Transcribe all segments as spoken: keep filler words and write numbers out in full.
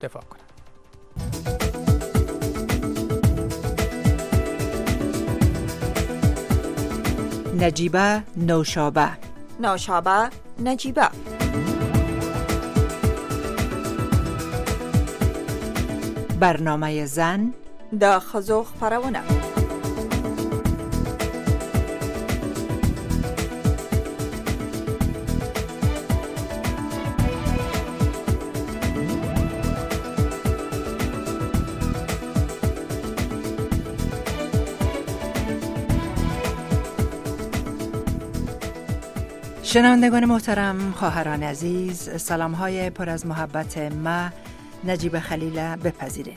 دفاع کنند. نجیبه نوشابه، نوشابه نجیبه. برنامه زن د ښځو خپرونه. شنوندگان محترم، خواهران عزیز، سلام های پر از محبت ما نجیب خلیل بپذیرین.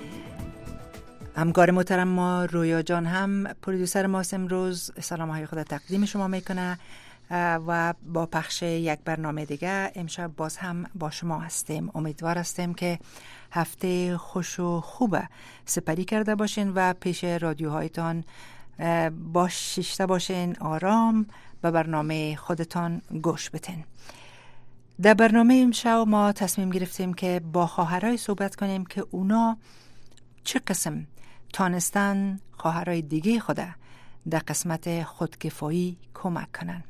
همکار محترم ما رویا جان هم پرودوسر ماست امروز سلام های خود تقدیم شما میکنه و با پخش یک برنامه دیگه امشب باز هم با شما هستیم. امیدوار هستیم که هفته خوش و خوب سپری کرده باشین و پیش رادیوهایتان باش شیشته باشین، آرام به برنامه خودتان گوش بتین. در برنامه امشب ما تصمیم گرفتیم که با خواهرای صحبت کنیم که اونا چه قسم تانستن خواهرای دیگه خوده در قسمت خودکفایی کمک کنن.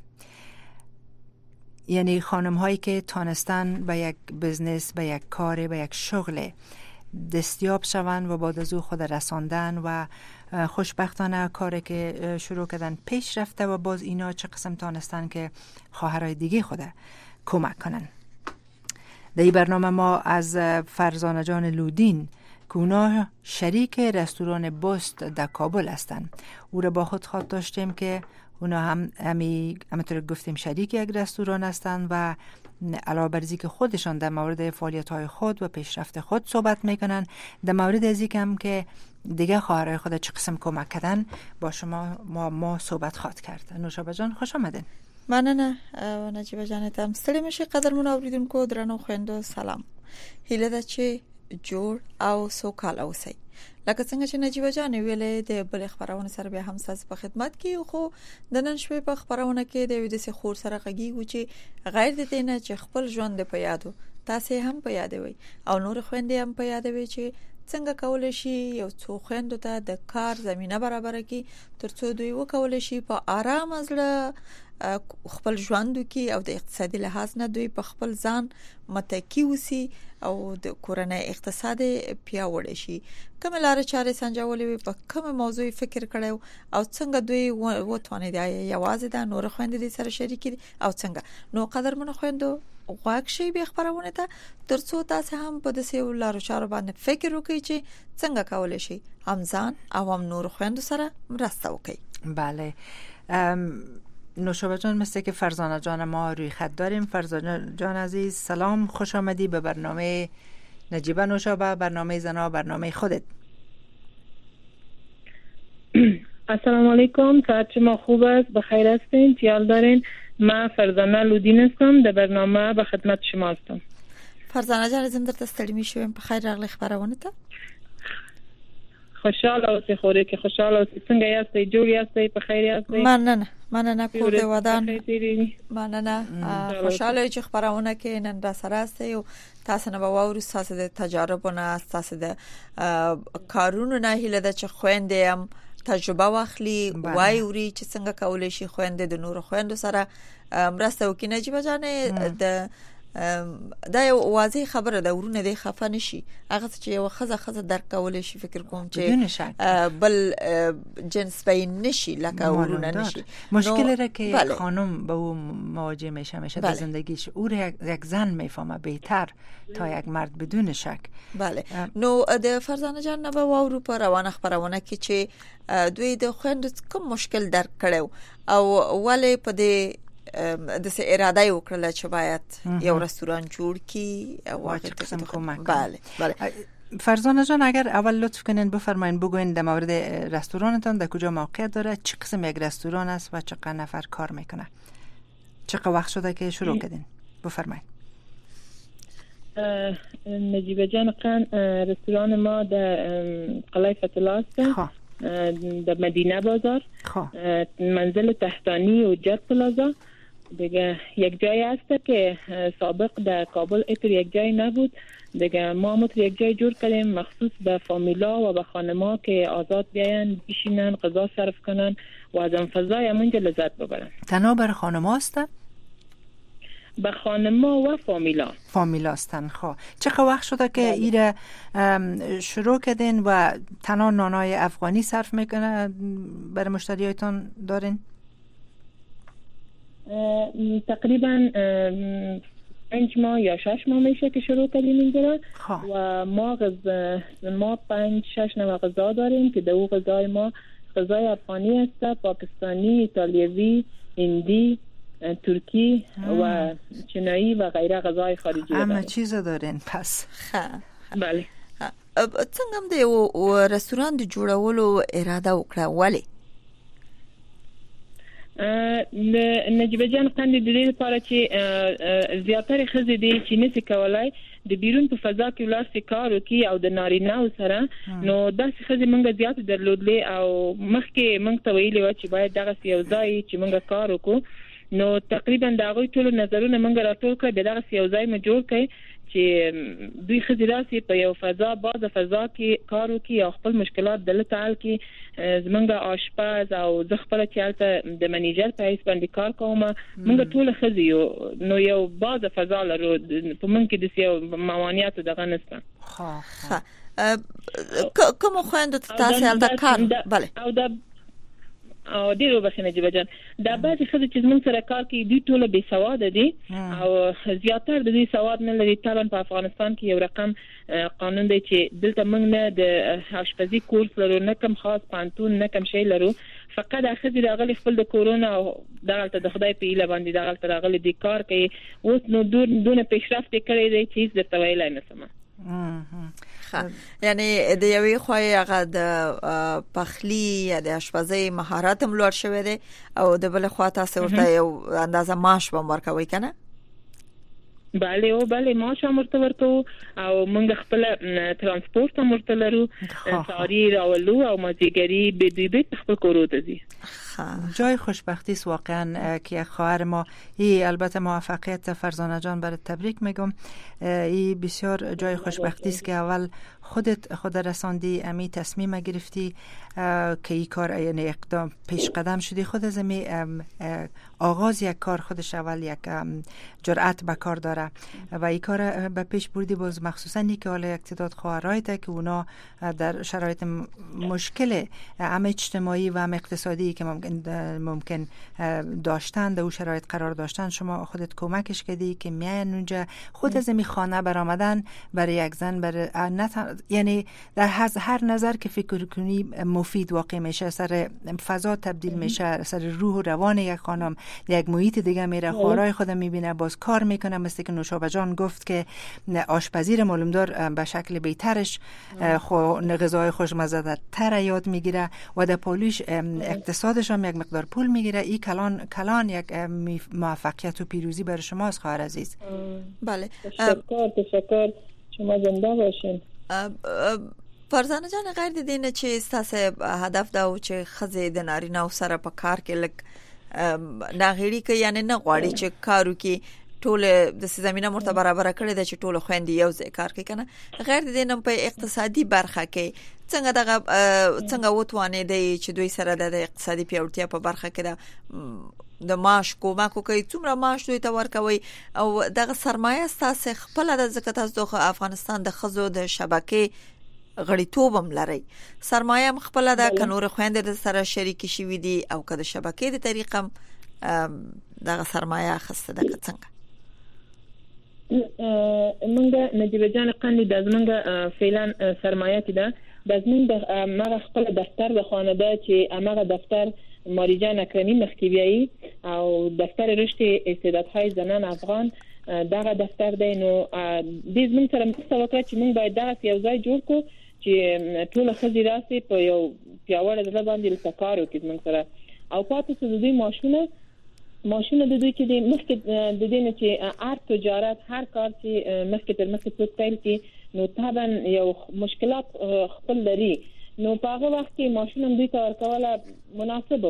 یعنی خانم هایی که تانستن به یک بزنس، به یک کار، به یک شغل دستیاب شوند و بعد از او خود رساندن و خوشبختانه کاری که شروع کردن پیش رفته و باز اینا چه قسم تانستن که خواهرای دیگه خود کمک کنن. در این برنامه ما از فرزانه جان لودین که اونا شریک رستوران بست در کابل هستن، او را با خود خواد داشتیم که اونا هم همی همونطور گفتیم شریک یک رستوران هستن و علاوه بر اینکه خودشان در مورد فعالیت‌های خود و پیشرفت خود صحبت میکنن، در مورد از اینکه که دیگه خواهرای خود چه قسم کمک کردن با شما ما, ما صحبت خواد کرد. نوشابه جان خوش آمدین. مننه نجیبه جانتم. ستړي مشه قدرمن اوریدونکو، درنو خويندو سلام. هیله ده چې جوړ او سوکاله اوسئ. لکه څنګه چې نجیبه جان ویلې د بل خبرونه سره بیا هم تاسو په خدمت کې، خو د نن شپې په خبرونه کې د یو د خور سره غږیږو چې غیر د دینه چې خپل ژوند په یادو تاسو هم په یادوي او نور خويندې هم په یادوي چې څنګه کول شي یو څو خويندو ته د کار زمينه برابر کړي ترڅو دوی وکول شي په آرام ازله خپل ژوند کې او د اقتصادي لحاظ نه دوی په خپل ځان متکی وسی او د کورنۍ اقتصاد پیاوړی شي. کوم لارې چارې سنجولې په کوم موضوع فکر کړو او څنګه دوی وټونه دی یوازې د نور خويندې سره شریک دي او څنګه نو قدرمن خويندو غواړم شي به خبرونه ته ترڅو تاسو هم په دې لارو چارو باندې فکر وکړئ چې څنګه کولای شي هم ځان او هم نور خويندو سره مرسته وکړي. بله نوشابه جان، مثل که فرزانه جان ما روی خط داریم. فرزانه جان عزیز سلام، خوش آمدی به برنامه نجیبه نوشابه، برنامه زنا، برنامه خودت. السلام علیکم، صحت شما خوب است؟ بخیر هستین؟ خیال دارین؟ من فرزانه لودین هستم، در برنامه به خدمت شما هستم. فرزانه جان زم درته ستړي میشوم، بخیر راغلی خبرونه ته. خوشحال اوسئ، خوره که خوشحال اوسئ. څنګه یاستئ؟ جوړ یاستئ؟ په خیر یاستئ؟ مننه مننه کور دی ودان. مننه خوشاله چې خبرونه کې نن را سره استئ او تاسو نه باور تاسو د تجربونه، تاسو د کارونو نه هیله د چې خويندې هم تجربه واخلي وای وري چې څنګه کولای شي خويندې د نور خويندو سره مرسته وکړي. نجیبه جانې د دا یو واضح خبره ده، ورونه د خفه نشي هغه چې یو خزه خزه درک کولای شي. فکر کوم چې بل جنس بین نشي لکه ورونه نشي. مشکلی را که بله. خانم با او مواجه میشه میشه بله. در زندگیش او را یک زن میفهمه بهتر تا یک مرد بدون شک. بله نو د فرزانه جان نه به وورو په روانه خبرونه کې چې دوی د خويندو کوم مشکل درک کړو او ولې په دې د سه اراده وکړه چې باید یو رستوران جوړ کی او هغه قسم کمک. بله بله فرزانه جان اگر اول لطف کنین بفرمایین بگوین در مورد رستورانتان در کجا موقعیت داره، چه قسم یک رستوران است و چقدر نفر کار میکنه، چقدر وقت شده که شروع کردین؟ بفرمایین. نجیبه جان قن رستوران ما در قلعه فتح است، در مدینه بازار، منزل تحتانی و جت پلازا. دیگه یک جای هست که سابق در کابل اینطور یک جای نبود، دیگه ما متر یک جای جور کردیم مخصوص به فامیلا و به خانما که آزاد بیاین بشینن غذا صرف کنن و از اون فضای همونجا لذت ببرن. تنها بر خانما است؟ به خانما و فامیلا فامیلا هستن. خب چقدر وقت شده که ایره شروع کردین و تنها نانای افغانی صرف میکنه برای مشتریایتان دارین؟ تقریبا پنج ماه یا شش ماه میشه که شروع کردیم اینجا و ما غذا ما پنج شش نوع غذا داریم که دو غذای ما غذای افغانی است، پاکستانی، ایتالیایی، هندی، ترکی و چینایی و غیره غذای خارجی. همه چیز دارین پس. بله. څنګه هم د او رستوران د جوړولو اراده وکړه ولی؟ نجیبه جان قند د دې لپاره چې زیاتره خزې دي چې نسی کولای د بیرون په فضا کې ولاسي کار وکي او د نارینه سره نو داسې خزې موږ زیات درلودلې او مخکې موږ ته ویلي و چې باید دغه یو ځای چې موږ کار وکړو نو تقریبا دا غوي ټول نظرونه موږ راټول کړ دغه یو ځای مې جوړ کړ چې دوی خزې راسي په یو فضا باز فضا کې کار وکي او خپل مشکلات د لټال کې زمونږ آشپز او زه خپل چالت د منیجر په حیث باندې کار کوم موږ ټول خزې یو نو یو باز فضا لرو په من کې د یو موانعات دغه نشته. ها ها کوم خويند تاسو هلته کار bale او دا او ډیرو بخنه جبه جان دا بعضی خزې چې زمون سره کار کوي دوی ټول بې سواد دي او زیاتره د دې سواد نه لري. طبعا په افغانستان کې یو رقم قانون دی چې دلته موږ نه د آشپزي کورس لرو نه کم خاص پانتون نه کم شی لرو فقط اخذ راغلي خپل د کورونا او دغه د خدای په ایله باندې دغه راغلي د کار کوي اوس نو دونه پیشرفت کړی دی چې د تویل نه سم. یعنی د یوې خوای هغه د پخلی یا د آشپزۍ مهارت هم لوړ شوی دی او د بل خوا تاسو ورته یو اندازه معاش به ورکوي کنه؟ بله او بله معاش هم ورته ورکو او موږ خپل ترانسپورت هم ورته لرو ساری راولو او مازیګری به دوی به خپل کورو ته ځي. جای خوشبختی است واقعا که خواهر ما ای البته موفقیت فرزانه جان برای تبریک میگم. ای بسیار جای خوشبختی است که اول خودت خود رساندی امی تصمیم گرفتی که این کار یعنی اقدام پیش قدم شدی خود از امی آغاز یک کار خودش اول یک جرأت به کار داره و این کار به پیش بردی باز مخصوصا ای که حالا یک تعداد خواهرایت که اونا در شرایط مشکل هم اجتماعی و هم اقتصادی که ممکن ممکن داشتن در او شرایط قرار داشتن شما خودت کمکش کردی که میان اونجا خود از امی خانه برآمدن برای یک زن برای یعنی در هر نظر که فکر کنی مفید واقع میشه سر فضا تبدیل میشه سر روح و روان یک خانم یک محیط دیگه میره خورای خودم میبینه باز کار میکنه مثل که نوشابه جان گفت که آشپزی رو معلوم دار به شکل بهترش خو غذای خوشمزه تر یاد میگیره و در پولیش اقتصادش هم یک مقدار پول میگیره. این کلان کلان یک موفقیت و پیروزی برای شماست خواهر عزیز. بله تشکر تشکر شما زنده باشین. فرزانه جان غیر د دینه چې ستاسو هدف دا و چې خزې د نارینه سره په کار کې لک ناغړي کې یعنی نه غواړي چې کارو کې ټول د زمينه مرتبه برابر کړي د چې ټول خويندې یو ځای کار کوي کنه. غیر د دینه په اقتصادي برخه کې څنګه دغه څنګه وتوانې دی چې دوی سره د اقتصادي پیاوړتیا په برخه کې دا د معاش کومه کوي څومره معاش دوی ته ورکوي او دغه سرمایه ستاسو خپل د زکات از د افغانستان د خزو د شبکې غړیتوب هم لري سرمایه هم خپل د کنور خويندې سره شریک شي دي او که د شبکې د طریقه دغه سرمایه خسته ده څنګه؟ منګه نجیبه جان قندی د زمنګ فعلا سرمایه ده د زمنګ ما خپل دفتر د خانواده چې امغه دفتر ماریجان اکرمی مخکیبیایی او دفتر رشد استعدادهای زنان افغان دغه دفتر دی نو د زمنګ سره مستوکړه چې موږ باید دغه یو ځای جوړ کړو چې ټول خزې راسي په یو پیاوړی ځای باندې لکار وکړي موږ سره او پاتې څه د دوی ماشونه ماشونه د دوی کې د مخکې د دې نه چې هر تجارت هر کار چې مخکې تر مخکې څه پیل کې نو طبعا یو مشکلات خپل لري نو په هغه وخت کې ماشونه دوی ته ورکوله مناسب و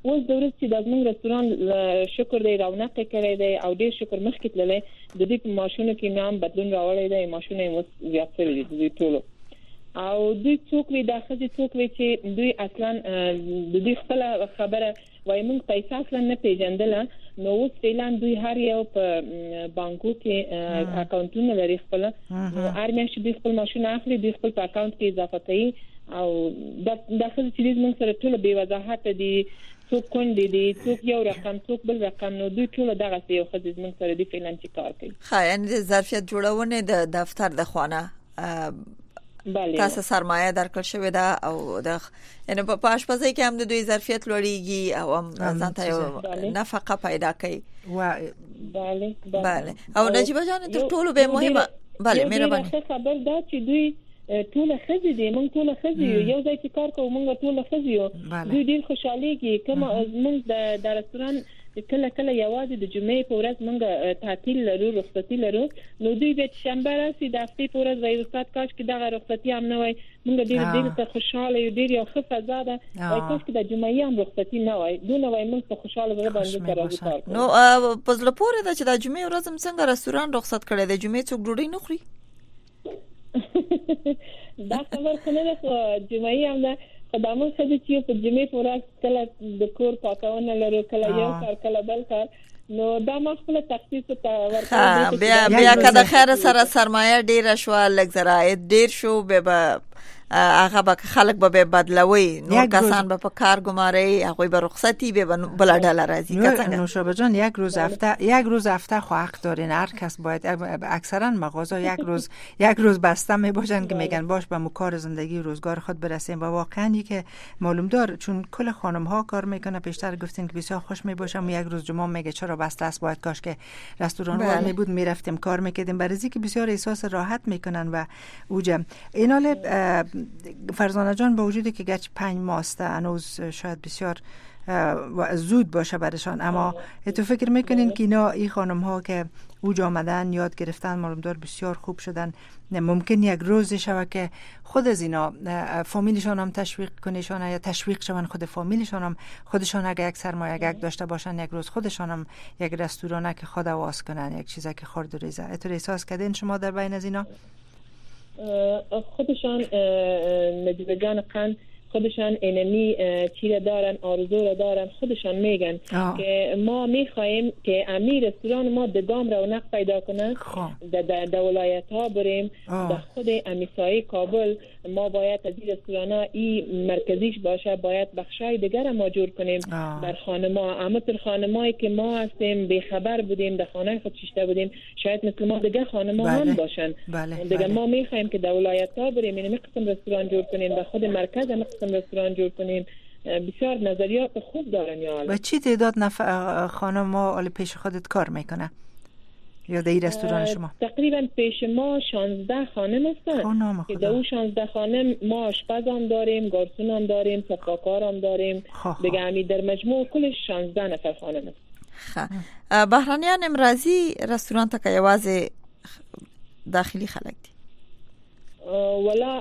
اوس د ورځې د زموږ رستوران شکر دی رونق کړی دی او ډیر شکر مخکې تللی د دې په ماشونو کې نام بدلون راوړی دی ماشونه یې زیات شوي دي ټول او دوی څوک وي د خځې څوک وي چې دوی اصلا د دې خپل خبره وای موږ پیسې اصلا نه پیژندل نو اوس فعلا دوی هر یو په بانکو کې اکاونټونه لري خپل نو هر میاشت دوی خپل ماشونه اخلي دوی خپل په اکاونټ کې اضافه کوي او د د خځې چې موږ سره ټول به وضاحت دي څوک کندي دي څوک یو رقم څوک بل رقم نو دوی ټول دغه یو خځې موږ سره دي فعلا چې کار کوي خا یعنی ظرفیت جوړونه د دفتر د خوانه بله تاسو سرمایه درکړل شوې ده او د یعنی په آشپزۍ کې هم د دوی ظرفیت لوړیږي او هم ځانته یو نفقه پیدا کوي و بله بله او نجیبه جان تر ټولو به مهمه بله مهرباني خبر دا چې دوی ټول خزي دي مونږ ټول خزي یو ځای چې کار کوو مونږ ټول خزي یو دوی ډیر خوشاليږي کوم مونږ د د رستوران کله کله یوازې د جمعې په ورځ مونږ تعطیل لرو رخصتي لرو نو دوی به شنبه راسي د هفتې په ورځ وایي استاد کاش کې دغه رخصتي هم نه وای مونږ ډیر ډیر ته خوشاله یو ډیر یو ښه فضا ده وای کاش کې د جمعې هم رخصتي نه وای دونه وای مونږ ته خوشاله زړه باندې راځي کار نو په زړه پورې ده چې د جمعې ورځ هم څنګه رستوران رخصت کړي د جمعې څوک ډوډۍ نه خوري دا خبر خنه ده جمعې هم ده خدامه خدي چې په جمعې په ورځ کله د کور پاکونه لرو کله یو کار کله بل کار نو دا ما خپل تخصیص ته ورکړم بیا بیا کله خیر سره سرمایه ډیر شو لږ زراعت ډیر شو به هغه به خلک به بدلوي نو کسان به په کار ګماري هغه به رخصتي به بل ډاله راځي څنګه نوشابه جان یک روز هفته یک روز هفته خو حق دارین هر کس باید اکثرا مغازه یک روز یک روز بسته می باشن که میگن باش به کار زندگی روزگار خود برسیم و واقعا که معلوم دار چون کل خانم ها کار میکنه پیشتر گفتین که بسیار خوش می باشم یک روز جمعه میگه چرا بسته است باید کاش که رستوران ها می بود میرفتیم کار میکردیم برای که بسیار احساس راحت میکنن و اوجه اینال فرزانه جان با وجودی که گرچه پنج ماسته هنوز شاید بسیار زود باشه برشان اما تو فکر میکنین که اینا این خانم ها که اوج آمدن یاد گرفتن معلومدار بسیار خوب شدن ممکن یک روزی شود که خود از اینا فامیلشان هم تشویق کنیشان یا تشویق شون خود فامیلشان هم خودشان اگه یک سرمایه یک داشته باشن یک روز خودشان هم یک رستوران که خود آواز کنن یک چیزی که خورد و ریزه اتو احساس کردین شما در بین از اینا خودشان نجیبه جان قند خودشان اینمی چی را دارن آرزو را دارن خودشان میگن آه. که ما میخواهیم که امیر رستوران ما دگام رونق پیدا کنه در د ولایت ها بریم در خود امیسای کابل ما باید از این رستوران ها این مرکزیش باشه باید بخشای دیگر ما جور کنیم آه. در خانه ما اما تر خانه هایی که ما هستیم بیخبر بودیم در خانه خود ششته بودیم شاید مثل ما دیگر خانه ما بله. هم باشن بله. دیگر بله. ما میخواهیم که در ولایت ها بریم اینمی قسم رستوران جور کنیم در خود مرکز هم قسم رستوران جور کنیم بسیار نظریات خوب دارن یا و چی تعداد نفر خانم ما ال پیش خودت کار میکنه یا در این رستوران شما؟ تقریبا پیش ما شانزده خانم هستن که در اون شانزده خانم ما آشپز هم داریم گارسون هم داریم صفاکار هم داریم دیگه همی در مجموع کلش شانزده نفر خانم هست. بهرانیان امرازی رستوران تا که یوازه داخلی خلق دی؟ ولا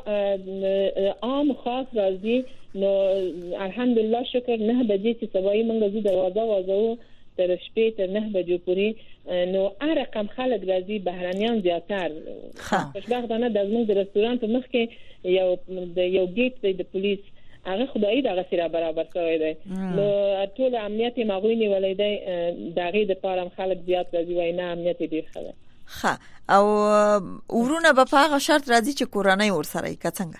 عام خاص راځي نو الحمدلله شکر نه بجې چې سبای موږ زو دروازه وازو تر شپې تر نه بجو پوری نو هر رقم خلک راځي بهرانيان زیاتر خوشبختانه د زموږ د رستوران په مخ کې یو یو گیټ دی د پولیس هغه خدای دغه سره برابر شوی دی نو ټول امنیت مغوینه ولې دغه د پاره خلک زیات راځي وای نه امنیت ډیر خلک ها او ورونه په هغه شرط راځي چې کورنۍ ورسره یې څنګه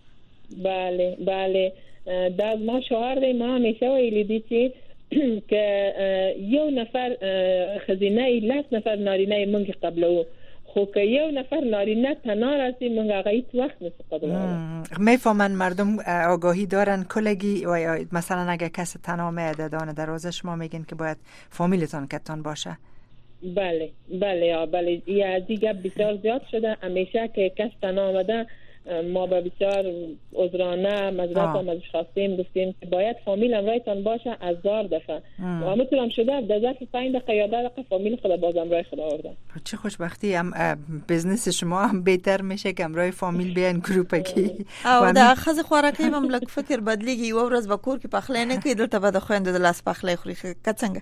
بله بله دا ما شوهر دی ما همیشه ویلی دی چې که یو نفر خزینه لاس نفر نارینه مونږ قبلو خو که یو نفر نارینه تنها راځي مونږ هغه هیڅ وخت نشو قبلو میفهمن مردم آگاهی دارن کلگی و مثلا اگه کس تنها میاد دانه دروازه شما میگین که باید فامیلتون کتان باشه بله بله یا بله یا دیگه بسیار زیاد شده همیشه که کس تنها آمده ما به بسیار عذرانه معذرت هم ازش خواستیم، گفتیم که باید فامیل همراهتان باشه هزار دفعه و همونطور هم شده. در ظرف پنج دقیقه یا ده دقیقه فامیل خود باز همراه خود آورده. چه خوشبختی، هم بزنس شما هم بهتر میشه که همراه فامیل بیان گروپکی. او د خزه خوراکي مملک فکر بدلیږي، و ورځ به کور کې پخلی نه کوي، دلته به د خويندو د لاس پخلی خوري. که څنګه؟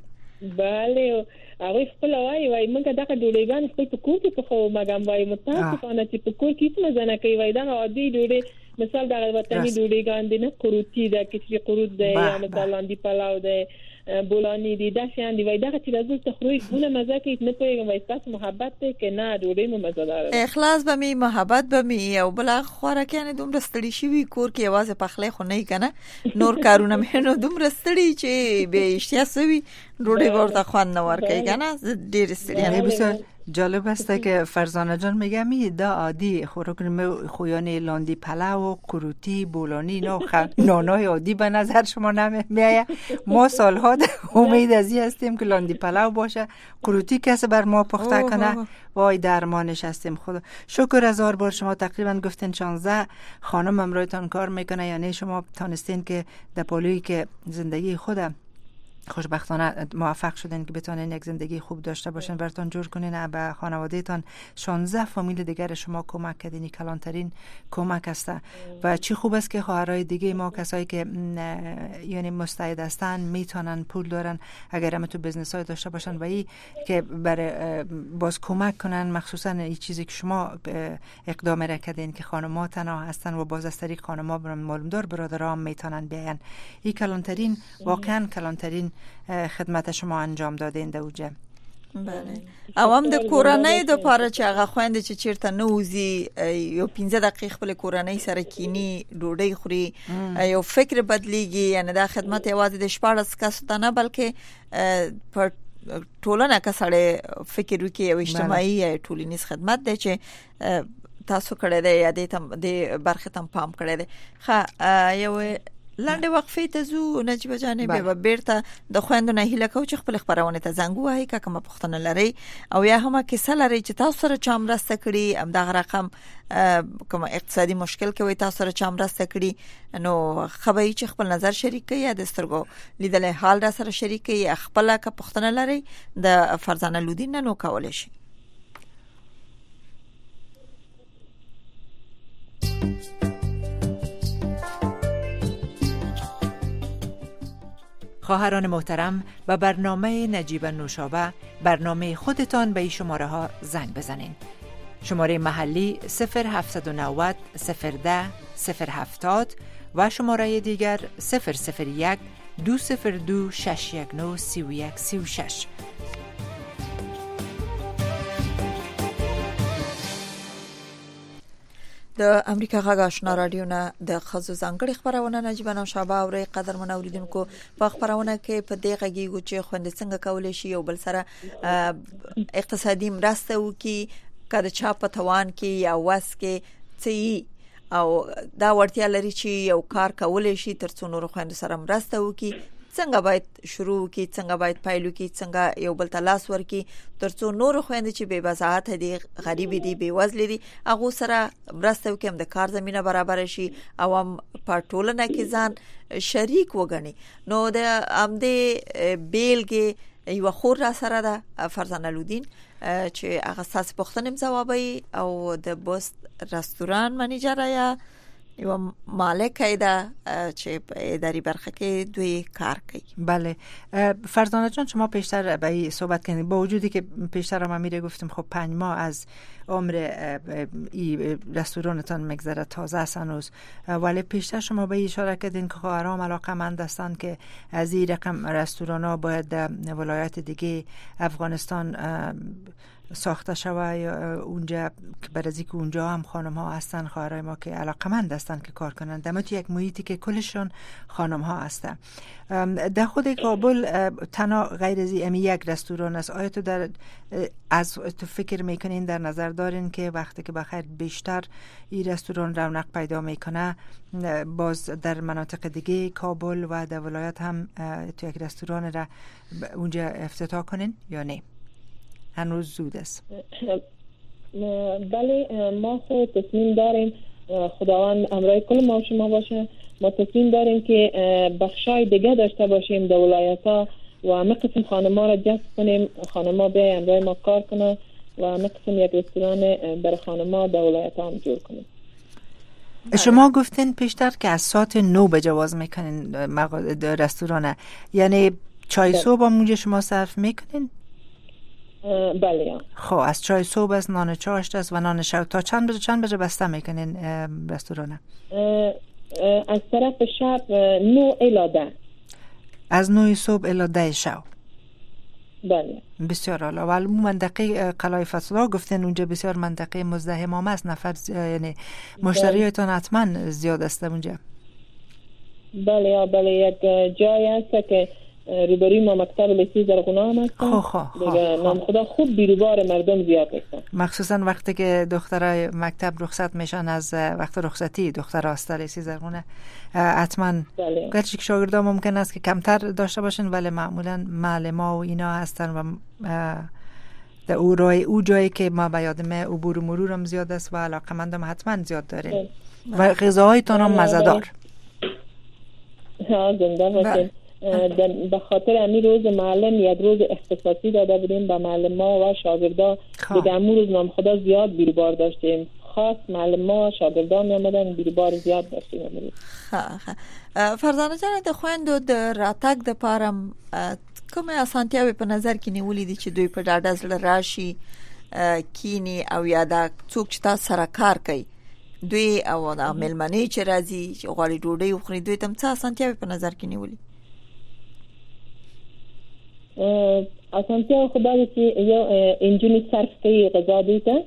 بله هغه خپل وای وای موږ دغه ډوډۍ خپل په کور کې په خو مګم وای متاسفانه چې په کور کې څه مزه نه کوي. وای دا عادي ډوډۍ مثال دغه وطني ډوډۍ ګاندې نه قروتی ده، کچری قرود ده، یا مثلا دی پلاو ده، بولانی دی، دا شان دی. وای دغه چې لازم تخروي ونه مزه کوي نه پوهیږم. وای تاسو محبت ته کې نه ډوډۍ مو مزه دار اخلاص به می محبت به می او بل خوراکیان دومره ستړي شي کور کې आवाज پخلی خو نه کنه، نور کارونه مې نو دومره ستړي چې به اشتیا سوي ډوډۍ ورته خوان نه ورکړي کنه. ډېر ستړي. بسیار جالب است که فرزانه جان میگه می دا عادی خوراک خویان لاندی پلاو و کروتی بولانی نه نانای عادی به نظر شما نمیآید. ما سالها امید ازی هستیم که لاندی پلاو باشه، کروتی کسی بر ما پخته کنه. وای درمانش هستیم. خدا شکر هزار بار. شما تقریبا گفتین شانزده خانم همراهتان کار میکنه، یعنی شما تانستین که در پالویی که زندگی خودم خوشبختانه موفق شدین که بتونین یک زندگی خوب داشته باشین، براتون جور کنین، به خانوادهتان شانزده فامیل دیگر شما کمک کردین. کلانترین کمک است و چی خوب است که خواهرای دیگه ما کسایی که یعنی مستعد هستن میتونن پول دارن اگر هم تو بزنس های داشته باشن و ای که برای باز کمک کنن، مخصوصا این چیزی که شما اقدام را کردین که خانم‌ها تنها هستن و باز از طریق خانم‌ها معلومدار برادرام میتونن بیاین. این کلانترین واقعا کلانترین خدمت شما انجام دادین دوجه. بله. او هم د کورنۍ د پاره چې هغه خويندې چې چیرته نوزي یو پنځه دقیقې خپل کورنۍ سره کینی ډوډۍ خوري، یو فکر بدلیږي. یعنی دا خدمت یوازې د شپاړس کسو ته نه بلکې پر ټولنه کې سره فکر وکړي او اجتماعي ټولنیز خدمت دی چې تاسو کړی دی یا د برخه تم پام کړی دی. ښه یو لاندې وقفې ته زو نجیبه جانې به بیرته د خويندو نه هیله کوم چې خپل خبرونه ته زنګ وهي که کومه پوښتنه لري او یا هم کیسه لري چې تاسو سره چا مرسته کړي، هم دغه رقم کوم اقتصادي مشکل کې وي تاسو سره چا مرسته کړي، نو خبري چې خپل نظر شریک کړي یا د سترګو لیدل حال را سره شریک کړي، خپل که پوښتنه لري د فرزانه لودین نه نو کولای شي. خواهران محترم، و برنامه نجیب نوشابه برنامه خودتان به این شماره ها زنگ بزنین. شماره محلی صفر هفت نه صفر صفر ده صفر هفتاد و شماره دیگر صفر صفر یک دو صفر دو شش یک نه سی و یک سی و شش. د امریکا غږ آشنا رادیو نه د خزو ځانګړي خبرونه نجیب نوشابه او قدرمن اوریدونکو په خبرونه کې په دې غږیږي چې خوند څنګه کولای شي او بل سره اقتصادي مرسته وکي کله چا په توان کې یا واس کې څه او دا ورتیا لري چې یو کار کولای شي ترڅو نور خوند سره مرسته وکي، څنګه باید شروع کی، څنګه باید پایلو کی، څنګه یو بل تلاس ورکی ترڅو نور خويند چې بے وضاحت دي، غریب دي، بے وزل دي، هغه سره مرسته وکي، هم د کار زمينه برابر شي او هم په ټولنه کې ځان شریک وګڼي. نو د ام دې بیلګه یو خور را سره ده فرزانه لودین چې هغه ساس پښتنم جوابي او د بوست رستوران منیجر یا یو مالک ایده چې په اداري برخه کې دوی کار کوي. بله فرزانه جان، شما پیشتر به این صحبت کردید، با وجودی که پیشتر ما میره گفتیم خب پنج ماه از عمر این رستورانتان مگذره، تازه است هنوز، ولی پیشتر شما به اشاره کردین که خواهرام علاقه‌مند هستند که از این رقم رستوران ها باید در ولایات دیگه افغانستان ساخته شوه یا اونجا که برای که اونجا هم خانم ها هستن، خواهرای ما که علاقمند هستن که کار کنن در یک محیطی که کلشون خانم ها هستن. در خود کابل تنها غیر از این یک رستوران است. آیا تو در از تو فکر میکنین در نظر دارین که وقتی که بخیر بیشتر این رستوران رونق پیدا میکنه باز در مناطق دیگه کابل و در ولایت هم تو یک رستوران را اونجا افتتاح کنین یا نه؟ هنوز زود است. بله ما خود تصمیم داریم خداوند همراه کل ما و شما باشه. ما تصمیم داریم که بخشای دیگه داشته باشیم در ولایت‌ها و همه قسم خانم‌ها را جذب کنیم، خانم‌ها بیاین همراه ما کار کنه و همه قسم یک رستوران برای خانم‌ها در ولایت‌ها هم جور کنیم. شما گفتین پیشتر که از ساعت نو به جواز میکنین رستورانه، یعنی چای صبح هم اونجا شما صرف میکنین؟ بله. خب از چای صبح است، نان چاشت است و نان شب تا چند بجه چند بجه بسته میکنین رستورانه؟ از طرف شب نو الی ده. از نو صبح الی ده شب. بله. بسیار عالی. ولی منطقه قلعه فتح‌الله گفتن اونجا بسیار منطقه مزدحم هم است، نفر ز... یعنی مشتریاتون حتما زیاد است اونجا. بله بله، یک جای است که روبروی ما مکتب لیسه زرغونه هم هستن. خو خو دیگه نام خدا خوب بیروبار مردم زیاد هستن، مخصوصا وقتی که دخترای مکتب رخصت میشن، از وقت رخصتی دخترها است لیسه زرغونه حتما. گرچه که شاگردا ممکن است که کمتر داشته باشن ولی معمولا معلما و اینا هستن و در او رای او جایی که ما به یادمه عبور و مرور هم زیاد است و علاقمندم حتما زیاد دارین و غذاهایتون هم مزه‌دار. ها زنده باشین. به خاطر همین روز معلم یک روز اختصاصی داده بودیم به معلم‌ها و شاگردا. دیگه همون روز نام خدا زیاد بیروبار داشتیم، خاص معلم‌ها شاگردا می آمدن، بیروبار زیاد داشتیم. فرزانه جان د خويندو د راتګ د پارم کومه اسانتیاوي په نظر کې نیولې دي چې دوی په ډاډه زړه راشي کینی او یاده څوک چې تاسو سره کار کوي دوی او د ملمنې چې راځي چې غوړي ډوډۍ وخوري دوی تم څه اسانتیاوي په نظر کې نیولې؟ اسانتیا خدا دې چې یو انجینی صرف کوي غذا دی ته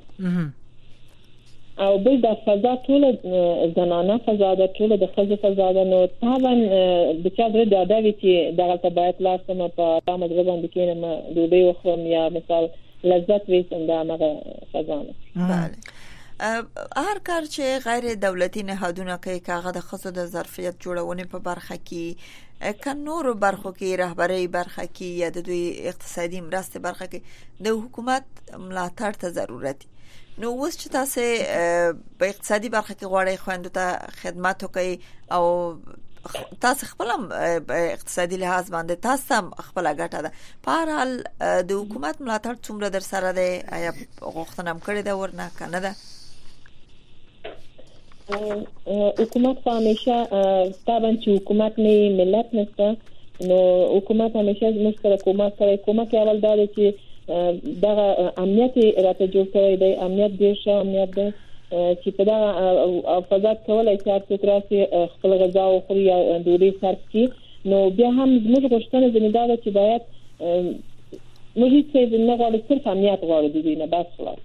او بل د فضا ټول زنانه فضا ده، ټول د خځې فضا ده. نو طبعا د چا درې دادا وی چې دغه باید لاسمه په تامه باندې کېنم ډوډۍ وخورم یا مثال لذت وېسم د هغه فضا نه. بله. هر کار چې غیر دولتي نهادونه کوي کاغه د خصو د ظرفیت جوړونې په برخه کې ک نور برخو کې رهبری برخه کې یا د دوی اقتصادي مرسته برخه کې د حکومت ملاتړ ته ضرورت. نو اوس چې تاسو په اقتصادي برخه کې غواړئ خويندو ته خدمات وکړي او تاسو خپل اقتصادي لحاظ باندې تاسو هم خپل ګټه ده، په هر حال د حکومت ملاتړ څومره در سره ده؟ آیا غوښتنه هم کړې ده ورنه کنه ده؟ حکومت خو همیشه طبعا چې حکومت نه ملت نسته، نو حکومت همیشه موږ سره کومک کوي. کومک اول دا دی چې دغه امنیت راته جوړ کړی دی، امنیت ډیر ښه امنیت دی چې په دغه حفاظت کولای شي چې تراسي خپل غذا او خوري یا ډوډۍ صرف کړي. نو بیا هم موږ غوښتنه زمیندار ده چې باید موږ هیڅ نه غواړو، صرف امنیت غواړو د دوی نه بس خلاص.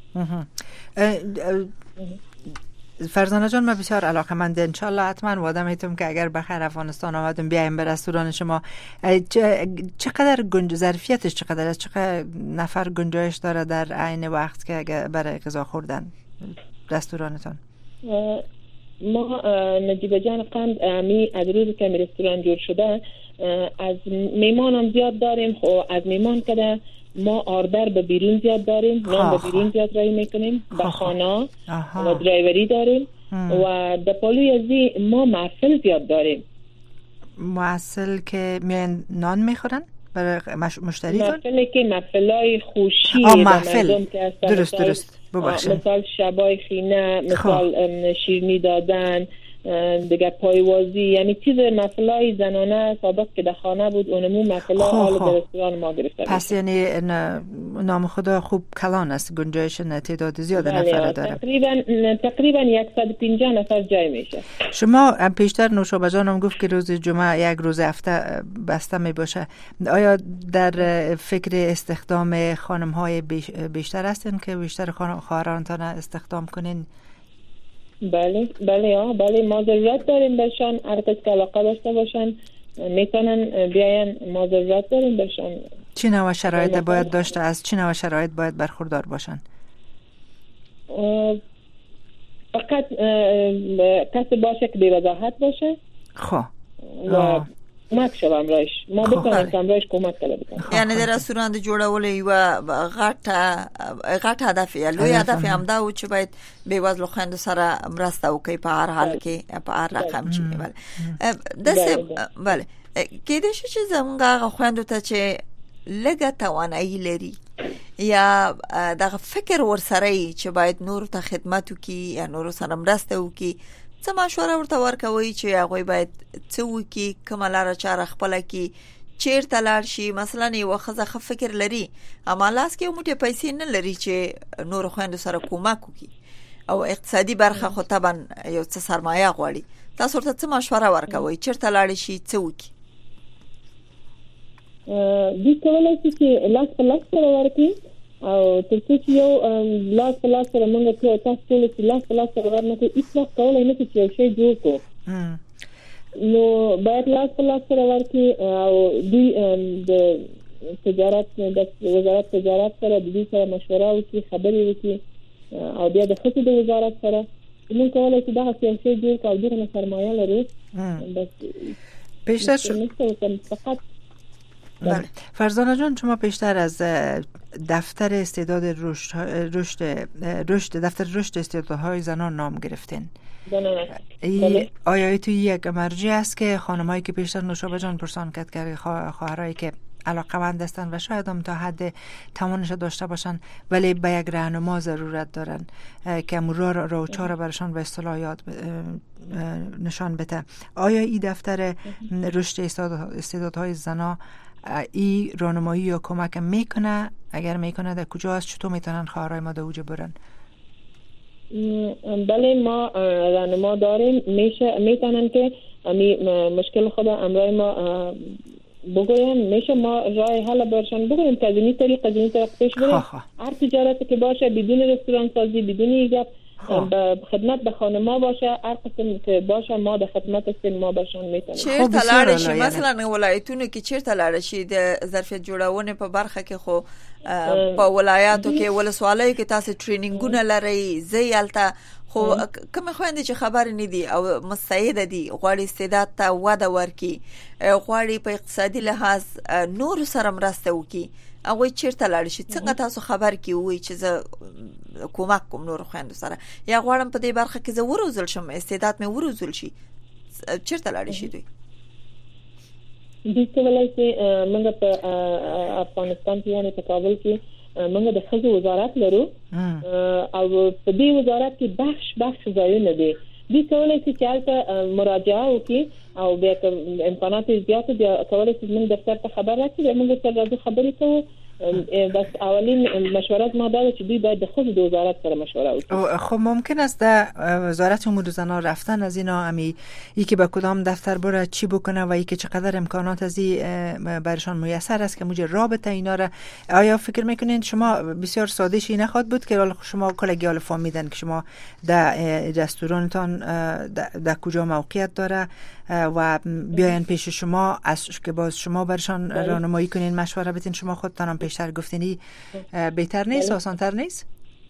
فرزانه جان ما بسیار علاقه‌مند انشالله حتما وعده میتونم که اگر بخیر افغانستان آمدیم بیایم به رستوران شما. چقدر گنج ظرفیتش چقدر است؟ چقدر نفر گنجایش داره در عین وقت که برای غذا خوردن رستورانتون؟ ما نجیبه جان قند امی از روز که رستوران جور شده از میمان هم زیاد داریم. خب از میمان کده ما آردر به بیرون زیاد داریم، نام به بیرون زیاد رای میکنیم، به خانه و درایوری داریم و در پالوی ازی ما محفل زیاد داریم. محفل که میان نان میخورن برای مشتری دارن؟ محفلی که محفلای خوشی محفل درست درست ببخشید، مثال شبای خینه، مثال شیرنی دادن دیگه پایوازی، یعنی چیز محفلای زنانه سابق که در خانه بود اونمو محفلای حال در رستوران ما گرفته. پس یعنی نام خدا خوب کلان است، گنجایش تعداد زیاد نفر داره. تقریبا تقریبا صد و پنجاه نفر جای میشه. شما پیشتر نوشابه جانم گفت که روز جمعه یک روز هفته بسته می باشه. آیا در فکر استخدام خانم های بیشتر هستین که بیشتر خواهرانتان استخدام کنین؟ بله بله ها بله ما ضرورت داریم برشان، هر کس که علاقه داشته باشن میتونن بیاین، ما ضرورت داریم برشان. چی نوع شرایط باید داشته؟ از چی نوع شرایط باید برخوردار باشن؟ فقط کسی باشه که بی‌وضاحت باشه. خب و کمک شوم رایش ما بتونم رایش کمک کنم. یعنی در رستوران جوړول یو غټه غټه هدف یا لوی هدف هم دا و چې باید به وزلو خويندو سره مرسته وکړي په هر حال کې په هر رقم چې بله دسه بله کېدې شي چې زمونږه خويندو ته چې لګه توانایي لري یا دغه فکر ورسره چې باید نور ته خدمت وکړي یا نور سره مرسته وکړي څه مشوره ورته ورکوي چې هغه باید څه وکړي کومه لار چاره خپل کې چیرته لاړ شي. مثلا یو خزه خ فکر لري اما لاس کې موټه پیسې نه لري چې نور خويندو سره کومک وکړي او اقتصادي برخه خو طبعا یو څه سرمایه غواړي. تاسو ورته څه مشوره ورکوي چیرته لاړ شي څه وکړي؟ د کولای شي چې لاس په لاس سره ورکړي او ترڅو چې یو لاس په لاس سره موږ ته تاسو ټول چې لاس په لاس سره ورنکو هیڅ کولای نه چې یو شی جوړ کو نو باید لاس په لاس سره ورکړي او دوی د تجارت د وزارت تجارت سره د دې سره مشوره وکړي خبرې وکړي او بیا د خصوصي د وزارت سره موږ کولای شي دا څه شی جوړ کړو دغه سرمایه لري بس پیشتر شد. بله فرزانه جان شما پیشتر از دفتر استعداد رشد رشد رشد دفتر رشد استعدادهای زنان نام گرفتین. ای آیا تو یک مرجع است که خانمایی که پیشتر نوشابه جان پرسان کرد که خواهرایی که علاقه‌مند هستند و شاید هم تا حد توانش داشته باشند ولی به یک راهنما ضرورت دارن که امور را و چاره برشان به اصطلاح یاد نشان بده، آیا این دفتر رشد استعدادهای زنا ای راهنمایی یا کمک میکنه؟ اگر میکنه در کجا است؟ چطور میتونن خواهرای ما در اوجه برن؟ بله ما راهنما داریم، میشه میتونن که می مشکل خود امرای ما بگویم، میشه ما راه حل برشان بگویم که از این طریق از این طریق پیش بریم. هر تجارتی که باشه بدون رستوران سازی بدون ایجاب به خدمت به خانما باشه، هر قسم که باشه ما در خدمت هستیم، ما برشان میتونیم. چیرته لاړ شي مثلا ولایتونو کې چیرته لاړ شي د ظرفیت جوړونې په برخه کې خو په ولایاتو کې ولسوالیو کې تاسو ټریننګونه لري زیالته خو کوم خويندې چې خبر نه دي او مستعد دي غواړي استعداد ته وده ورکي، غواړي په اقتصادي لحاظ نور سره مرسته وکي، هغه چیرته لاړ شي؟ څنګه تاسو خبر کی وي چې زه کومک کوم نور خويندو سره یا غواړم په دې برخه کې زه وروزل شم، استعداد مې وروزل شي، چیرته لاړ شي دوی؟ د څه ولای چې موږ په افغانستان کې یعنی په کابل کې موږ د ښځو وزارت لرو او په دې وزارت کې بخش بخش ځایونه دي، د کولای شي چې هلته مراجعه وکړي او بیا امکانات زیات دي، کولای شي موږ دفتر ته خبر راکړي، موږ سره راځو خبرې کوو. بس اولین مشورت ما داره که باید د خود وزارت سره مشوره وکړي. خب ممکن است در وزارت امور زنان رفتن از اینا امی یکی به کدام دفتر بره چی بکنه و یکی چقدر امکانات از این برشان میسر است که موجه رابطه اینا را آیا فکر میکنین شما بسیار ساده شی نخواد بود که شما کلگی حال فهمیدن که شما در رستورانتان در کجا موقعیت داره و بیاین پیش شما از که باز شما برشان راهنمایی کنین مشوره بدین، شما خودتان بیشتر گفتنی بهتر نیست؟ آسان‌تر نیست؟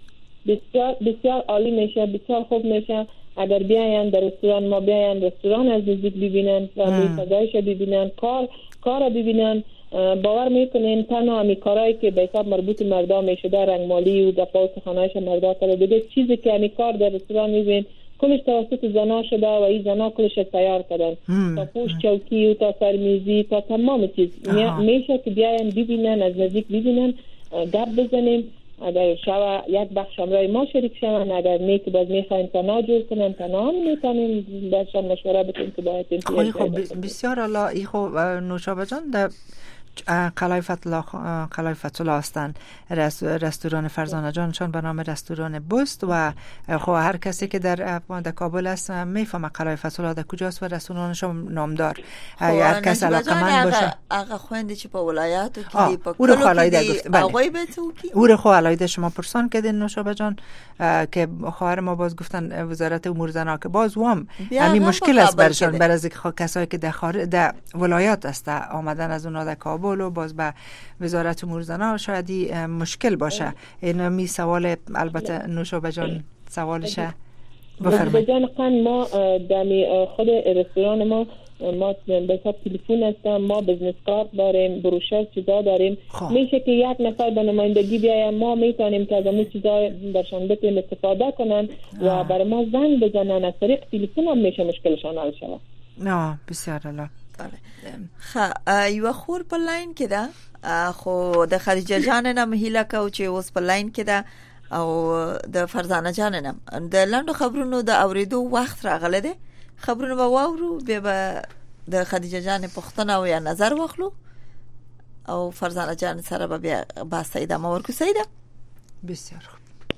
بسیار بسیار عالی میشه، بسیار خوب میشه اگر بیاین در رستوران ما بیاین رستوران از نزدیک ببینن، فضایش ببینن، کار کار ببینن، باور میکنین تنها همی کارهایی که به حساب مربوط مردا میشه در رنگ مالی و دفاع خانه‌اش مردا کرده دیگه چیزی که همی کار در رستوران میبین کلش توسط زنا شده و این زنا کلش تیار کردن تا پوش چوکی و تا سرمیزی تا تمام چیز میشه که بیاین ببینن، از نزدیک ببینن، گپ بزنیم. اگر شما یک بخش همراه ما شریک شون، اگر نه که باز میخواین تنها جور کنن تنها میتونیم برشان مشوره بکنیم که باید این خب بسیار الله. ای خب نوشابه جان در قلعه فتولا قلعه فتولا هستن رستوران فرزانه جانشان به نام رستوران بست و خب هر کسی که در در کابل است میفهمه قلعه فتولا در کجاست و رستورانشون نامدار. هر کس علاقمند باشه آقا خوندی چه په ولایاتو کې په کلو کې دی هغه به تو کی اور خو علایده شما پرسان کردین نوشابه جان که خواهر ما باز گفتن وزارت امور زنا که باز وام همین مشکل است برشان بر از کسایی که در خارج در ولایات است آمدن از اونها در کابل و باز به وزارت امور زنا شاید مشکل باشه. این می سوال البته نوشابه جان سوالشه بفرمایید. جان قند ما در خود رستوران ما ما به حساب تلفن هستم، ما بزنس کارت داریم، بروشر چیزا داریم. خواه. میشه که یک نفر به نمایندگی بیاید، ما میتونیم که از این چیزا درشان بتونیم استفاده کنن و برای ما زنگ بزنن، از طریق تلفن هم میشه مشکلشان حل شود. نه بسیار عالی. خا یو خور په لاین کې ده، خو د خدیجه جان نم هیله کو چې اوس په لاین کې ده او د فرزانه جان نم د لاندو خبرونو د اوریدو وخت راغله ده. خبرونه به واورو، بیا به د خدیجه جان پښتنه او یا نظر واخلو او فرزانه جان سره به بیا با سیده ما ورکو سیده. بسیار خوب.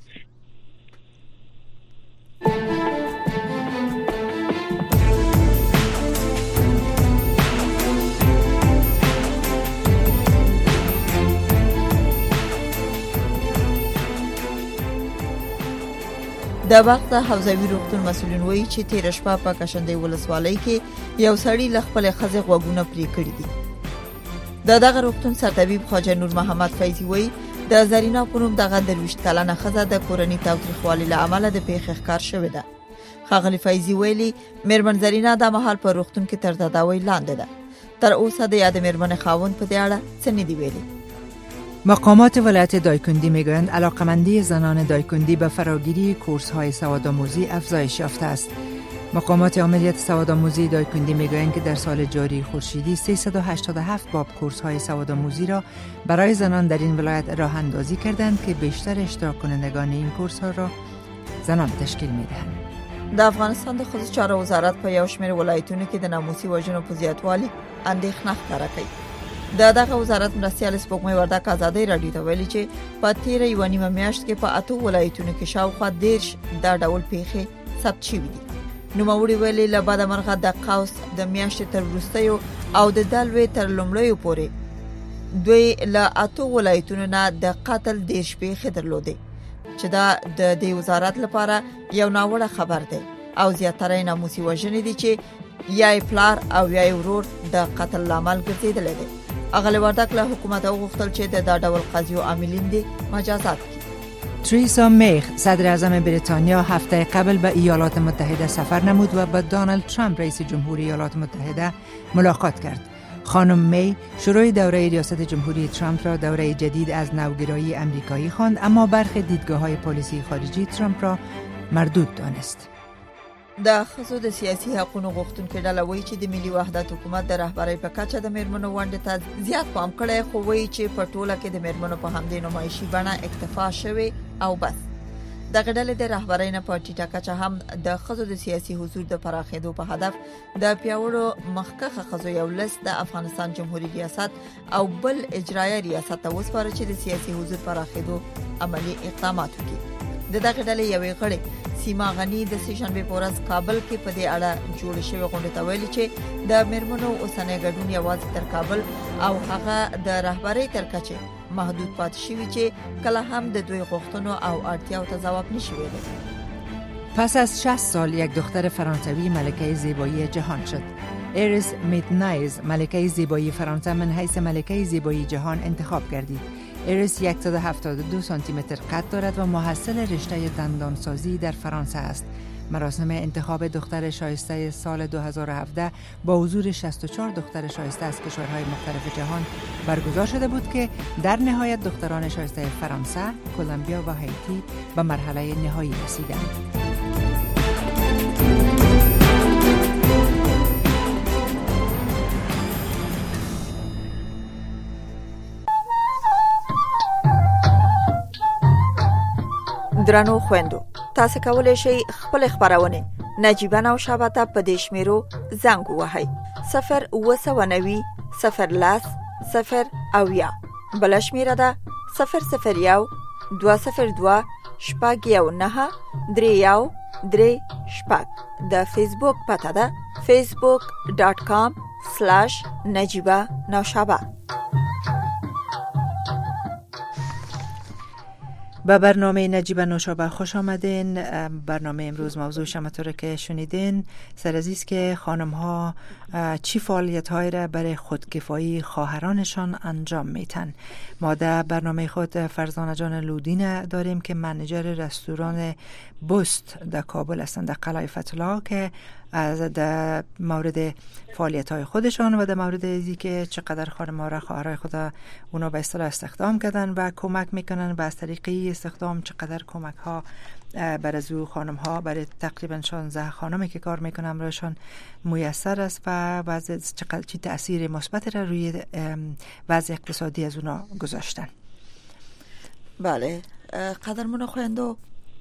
د وخت حوزوي روغتون مسولین وایي چې تیر شپه په کشندې ولسوالۍ کې یو سړی ل خپل خزې غوګونه پرې کړی دي. د دغه روغتون سرطبيب خواجه نور محمد فیضی وایي د زرینا پونم دغه درويشت کلنه خزه د کورنۍ تاوتریخوالي له امله د پیښ ښکار شوې ده. خاغلی فیضی ویلي میرمن زرینا د محل په روغتون کې تر تداوی لاندې ده. تر اوسه د یاد میرمن خاوند په دې اړه څه نه دی ویلي. مقامات ولایت دایکندی میگویند علاقمندی زنان دایکندی به فراگیری کورس‌های سوادآموزی افزایش یافته است. مقامات عملیات سوادآموزی دایکندی میگویند که در سال جاری خورشیدی سیصد و هشتاد و هفت باب کورس‌های سوادآموزی را برای زنان در این ولایت راه اندازی کردند که بیشتر اشتراک کنندگان این کورس‌ها را زنان تشکیل میدهند. د افغانستان د ښځو چارو وزارت په یو شمېر ولایتونو کې د ناموسي وژنو په زیاتوالي اندېښنه ښکاره کړې. د دغه وزارت مرستیال سپوږمۍ وردک آزادۍ راډیو ته ویلي چې په تیره یوه نیمه میاشت کې په اته ولایتونو کې شاوخوا دېرش دا ډول پیښې ثبت شوي دي. نوموړي ویلي له بده مرغه د قوس د میاشتې تر وروستیو او د دلوې تر لومړیو پورې دوی له اته ولایتونو نه د قتل دېرش پیښې درلودې چې دا د دې وزارت لپاره یو ناوړه خبر دی او زیاتره ناموسي وژنې دي چې یا پلار او یا ورور د قتل لامل ګرځیدل دي. اغلی وردک له حکومت غوښتل چې د دا ډول قضیو عاملین دي مجازات کړي. تریسا می صدر اعظم بریتانیا هفته قبل به ایالات متحده سفر نمود و با دونالد ترامپ رئیس جمهوری ایالات متحده ملاقات کرد. خانم می شروع دوره ریاست جمهوری ترامپ را دوره جدید از نوگرایی امریکایی خواند، اما برخی دیدگاه‌های پالیسی خارجی ترامپ را مردود دانست. د خصو د سیاسي حقوقو غوښتونکو ډله وایي چې د ملي وحدت حکومت د رهبرۍ په کچه د میرمنو ونډې ته زیات پام کړی، خو وایي چې په ټوله کې د میرمنو په همدې نمایشي بڼه اکتفا شوی او بس. دغه ډلې د رهبرۍ نه په ټیټه کچه هم د خصو د سیاسي حضور د پراخېدو په هدف د پیاوړو مخکښه خصو یو لست د افغانستان جمهوریت ریاست او بل اجرایي ریاست ته وسپاره چې د سیاسي حضور پراخېدو عملی اقدامات وکړي. د دغه ډلې یوې غړي سیما غنی د سیشنبه په ورځ کابل کې په دې اړه جوړ شوی غونډه ته ویلي چې د میرمنو اوسنۍ ګډون یوازې تر کابل او هغه د رهبرۍ تر کچې محدود پاتې شوی چې کله هم د دوی غوښتنو او اړتیاو ته ځواب نشي ویلی. پس از شصت سال یک دختر فرانسوی ملکه زیبایی جهان شد. ایریس میتنایز ملکه زیبایی فرانسه من حیث ملکه زیبایی جهان انتخاب گردید. ایریس صد و هفتاد و دو سانتی متر قد دارد و محصل رشته دندانسازی در فرانسه است. مراسم انتخاب دختر شایسته سال دو هزار و هفده با حضور شصت و چهار دختر شایسته از کشورهای مختلف جهان برگزار شده بود که در نهایت دختران شایسته فرانسه، کلمبیا و هایتی به مرحله نهایی رسیدند. درنو خويندو، تاسو کولای شئ خپل خبرونه نجيبه نو شابه په دې شمیرو زنګ ووهئ صفر اوه سوه نوي صفر لس صفر اویا. بل شمیره ده صفر صفر یو دوه صفر دوه شپږ یو نهه درې یو درې شپږ. د فیسبوک پته ده facebook dot com slash نجيبه نو شابه. به برنامه نجیبه نوشابه خوش آمدین. برنامه امروز موضوعش همونطور که شنیدین سر از است که خانم ها چی فعالیت های را برای خودکفایی خواهرانشان انجام میتن. ما در برنامه خود فرزانه جان لودین داریم که منیجر رستوران بست در کابل هستند، در قلعه فتح که از در مورد فعالیت های خودشان و در مورد ازی که چقدر خانم ها را خواهرای خود اونا به اصطلاح استخدام کردن و کمک میکنن و از طریقی استخدام چقدر کمک ها برای زو خانم ها برای تقریبا شانزده خانمی که کار میکنن برایشان میسر است و وضع چقدر چی تأثیر مثبت را روی وضع اقتصادی از اونا گذاشتن. بله قدرمون خویندو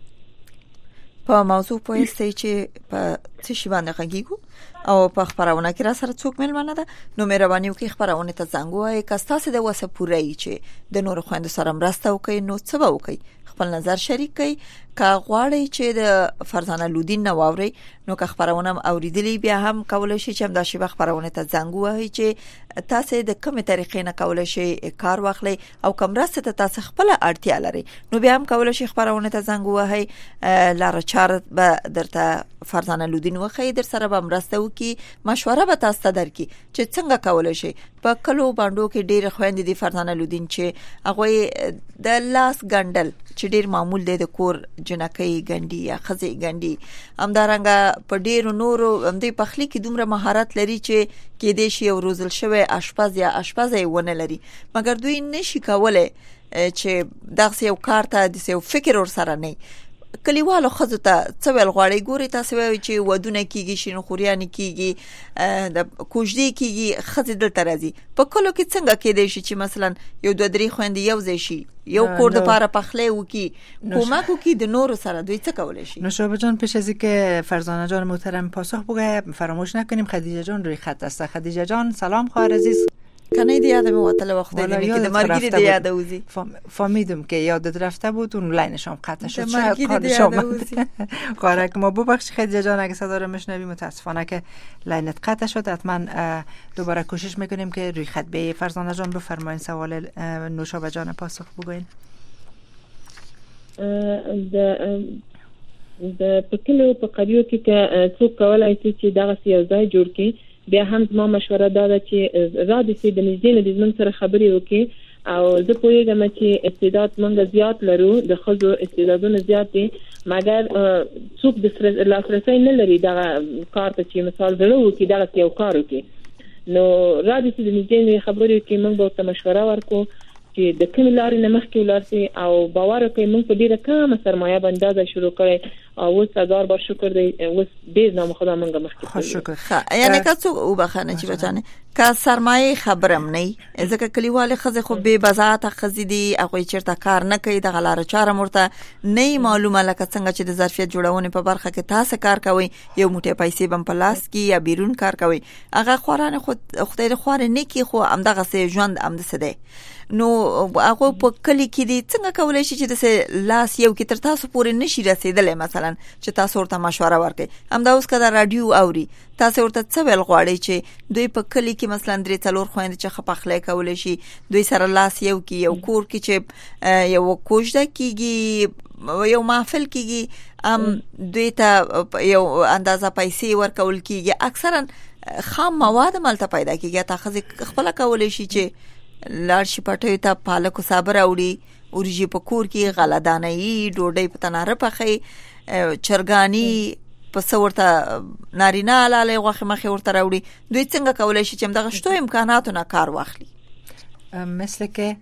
په موضوع پوهیستی چې په څه شي باندې غږیږو او په خبرونه کې را سره څوک ملمنه ده نو مهرباني وکړئ خبرونه ته زنګ ووهئ که ستاسو د وسه پوره وي چې د نورو خویندو سره مرسته وکړئ نو څه به وکړئ خپل نظر شریک کړئ که غواړئ چې د فرزانه لودین نه واورئ نو که خبرونه اوریدلې بیا هم کولای شئ چې همدا شیبه خبرونه ته زنګ ووهئ چې تاسو د کومې طریقې نه کولای شئ کار واخلئ او کوم مرسته ته تاسو خپل اړتیا لرئ نو بیا هم کولای شئ خبرونه ته زنګ ووهئ لاره چاره به درته فرزانه لودین وخی در سره به مرسته وکي مشوره به تاسو ته درکړي چې څنګه کولای شي په کلو باندې کې ډېر خويندې دي فرزانه لودین چې هغه د لاس ګندل چې ډېر معمول دی د کور جنکۍ ګنډي یا خزي ګنډي همدارنګه په ډېر نورو هم د پخلی کې دومره مهارت لري چې کې دې شي او روزل شوی اشپز یا اشپزې ونه لري مګر دوی نشي کولای چې دغه یو کار ته د یو فکر ور سره نه کلیوالو خزو ته څه ویل غواړي ګوري تاسو وایي چې ودونه کیږي شنو خوريان کیږي د کوژدي کیږي خزې دلته راځي په کلو کې څنګه کېدای شي چې مثلا یو دوه درې خويندې یو ځای شي یو کور د پاره پخلی وکي کومک وکي د نورو سره دوی څه کولای شي. نوشابه جان پیش از اینکه فرزانه جان محترم پاسخ بگه فراموش نکنیم خدیجه جان روی خط است. خدیجه جان سلام خواهر عزیز. کنه دی یادم وطله وقت دیدم که مرگی دی یاد اوزی فهمیدم که یادت رفته بود اون لاینش هم قطع شد شاید کارش آمد خواهر که ما ببخش خدیجه جان اگه صدا رو میشنوی متاسفانه که لاینت قطع شد حتما دوباره کوشش میکنیم که روی خط به فرزانه جان بفرمایید سوال نوشابه جان پاسخ بگوین. د پکلو په قریو کې که څوک کولای شي چې دغه سیاست جوړ کړي بیا هم ما مشوره داده چې را دي چې د نږدې نه د زمون سره خبرې وکړي او زه پوهیږم چې استعداد موږ زیات لرو د خزو استعدادونه زیات دي مګر څوک د لاسرسي نه لري دغه کار ته چې مثال زړه وکړي دغه یو کار وکړي نو را دي چې د نږدې نه خبرې وکړي موږ به ته مشوره ورکو چې د کوم لارې نه مخکې ولارسي او باور کوي موږ په ډیره کمه سرمایه باندې شروع کړی او اوس هزار بار شکر دی اوس ډیر نام خدا موږ مخکې خوش شکر یعنی که څو او بخانه چې بچانه که سرمایه خبرم نه ځکه کلیواله خزه خو به بزاعت خزې دي هغه چیرته کار نه کوي د غلاره چاره مرته نه معلومه لکه څنګه چې د ظرفیت جوړونې په برخه کې تاسو کار کوي یو موټی پیسې بم پلاس کې یا بیرون کار کوي هغه خورانه خود خدای خواره نه کی خو امدغه سه ژوند امد سده نو هغه په کلی کې دي څنګه کولای شي چې د لاس یو کې تر تاسو پورې نشي رسیدلې مثلا چې تاسو ورته مشوره ورکړئ همدا اوس کله رادیو اوري تاسو ورته څه ویل غواړئ چې دوی په کلی کې مثلا درې څلور خويندې چې خپخلې کولای شي دوی سره لاس یو کې یو کور کې چې یو کوژده کېږي یو محفل کېږي ام دوی ته یو اندازه پیسې ورکول کېږي اکثرا خام مواد مالته پیدا کېږي تاسو خپل کولای شي چې لار شي پټوي ته پالک صبر اوړي ورجی په کور کې غلادانې ډوډۍ په تناره پخې چرګانی په څورته نارینه لاله غوخه مخې ورته راوړي دوی څنګه کولای شي چې دغه شتو امکاناتونه کار واخلي مثل که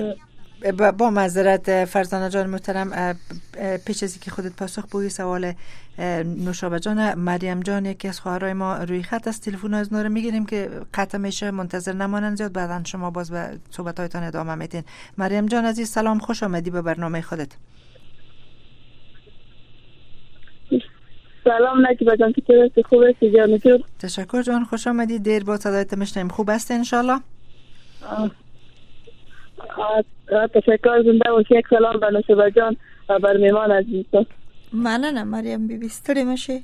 با معذرت فرزانه جان محترم پیش از اینکه خودت پاسخ بگویی سوال نوشابه جان مریم جان یکی از خواهرای ما روی خط از تلفن از نور میگیریم که قطع میشه منتظر نمانن زیاد بعدن شما باز به صحبت‌هایتان ادامه میدین. مریم جان عزیز سلام خوش آمدی به برنامه خودت. سلام نجیبه جان که چه خوب هستی جان میگم. تشکر جان خوش آمدی دیر با صدایت میشنیم خوب هستی ان شاء الله؟ تشکر زنده باشی یک سلام به نوشابه جان و بر میمان عزیز. مننه مریم بی بی ستړي مشه.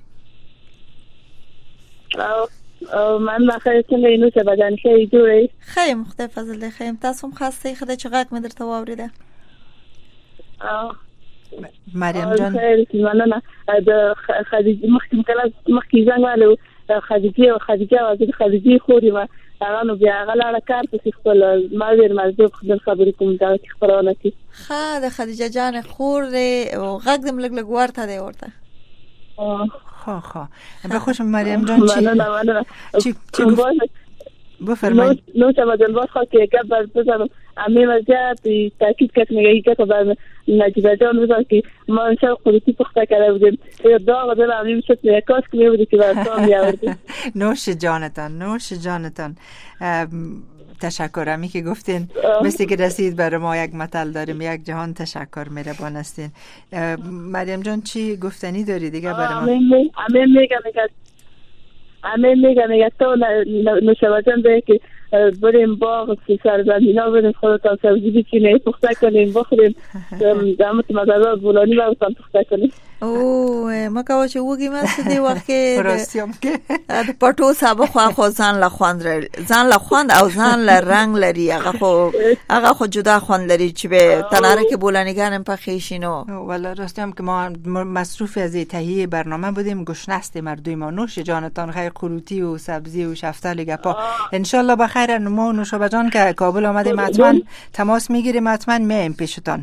او من بخیر څنګه اینو څه بدن ښه جوړې خیم خدای فضل دی خیم تاسو هم خاصه خدای چې غاک مې درته واوریده او مریم جان خیلی مننه. د خدیجه مخکې کله مخکې زنګ والو خدیجه او خدیجه او د خدیجه خوري ما هغه نو بیا هغه لاړه کار په خپل ما ډیر مرزو خپل خبرې کوم دا خبرونه کی ها د خدیجه جان خور او غږ دم لګ لګ ورته دی ورته خو خو به خوش مریم جان چی مننه مننه چی چی بفرمایید. نو چې بدل واخ کې کبر بزنم امي مزه په تاکید کړم چې کبر نجیبه جان وزن که ما انشاء خودتی پخته کرده بودیم دا غدر امیم شد نیکاس کنه بودی که برسان بیاوردیم. نوش جانتان نوش جانتان. تشکر همی که گفتین مثل که رسید برای ما یک مطل داریم یک جهان تشکر مهربان هستین. مریم جان چی گفتنی داری دیگه برای ما؟ امین میگم میگم امین میگم میگم تو نوشابه جان به که بریم باغ سرزمین ها بریم خودتان سبزی بچینیم پخته کنیم بخوریم دمت مزادات بولانی براتان پخته کنیم. اوه ما که چه وگی مست دی وقت که راستیم که پټو سابه خو خو ځان له خوند ځان له خوند او ځان له رنگ لري هغه خو هغه خو جدا خوند لري چې به تناره که بولانیگان په خیشینو والا راستیم که ما مصروف از تهیه برنامه بودیم گشنست مردوی ما. نوش جانتان خیر قروتی و سبزی و شفتال گپا ان شاء الله بخیر. ما نوشابه جان که کابل آمدیم حتما تماس میگیریم حتما میایم پیشتان.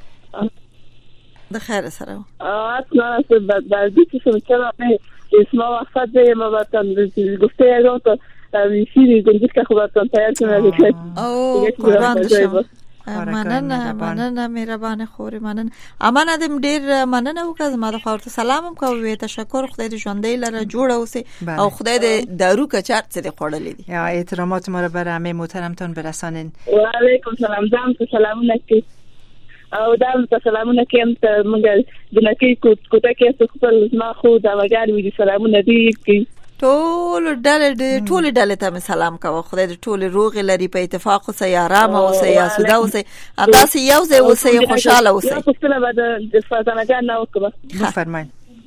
ده خیر سره حتما است بعدی که شما چرا اسما وقت ده ما باتن گفته یادم تو میشی گنجش که خوبتان تیار کنه دیگه. اوه قربان شما. مننه مننه مهربان خوري مننه امانه دم ډیر مننه وکړه ما د خورته سلام کوم تشکر خدای دې ژوندۍ لره جوړ اوسه او خدای دې دارو کچار څه دې خوړلې دي. یا احترامات ما رو برای همه محترمتون برسانین. و علیکم سلام دام سلامونه کی او دام سلامونه کیم ته موږ د نکی کوټه کې خپل ما خو دا وګار وی سلامونه دی کی ټول ډله ټول ډله ته سلام کوه خدای دې ټول روغ لري په اتفاق او سیارام او سیاسوده او سي تاسو یو ځای او سي خوشاله اوسئ. یو څه نه بعد د فاطمه جان نو کوه بفرمایئ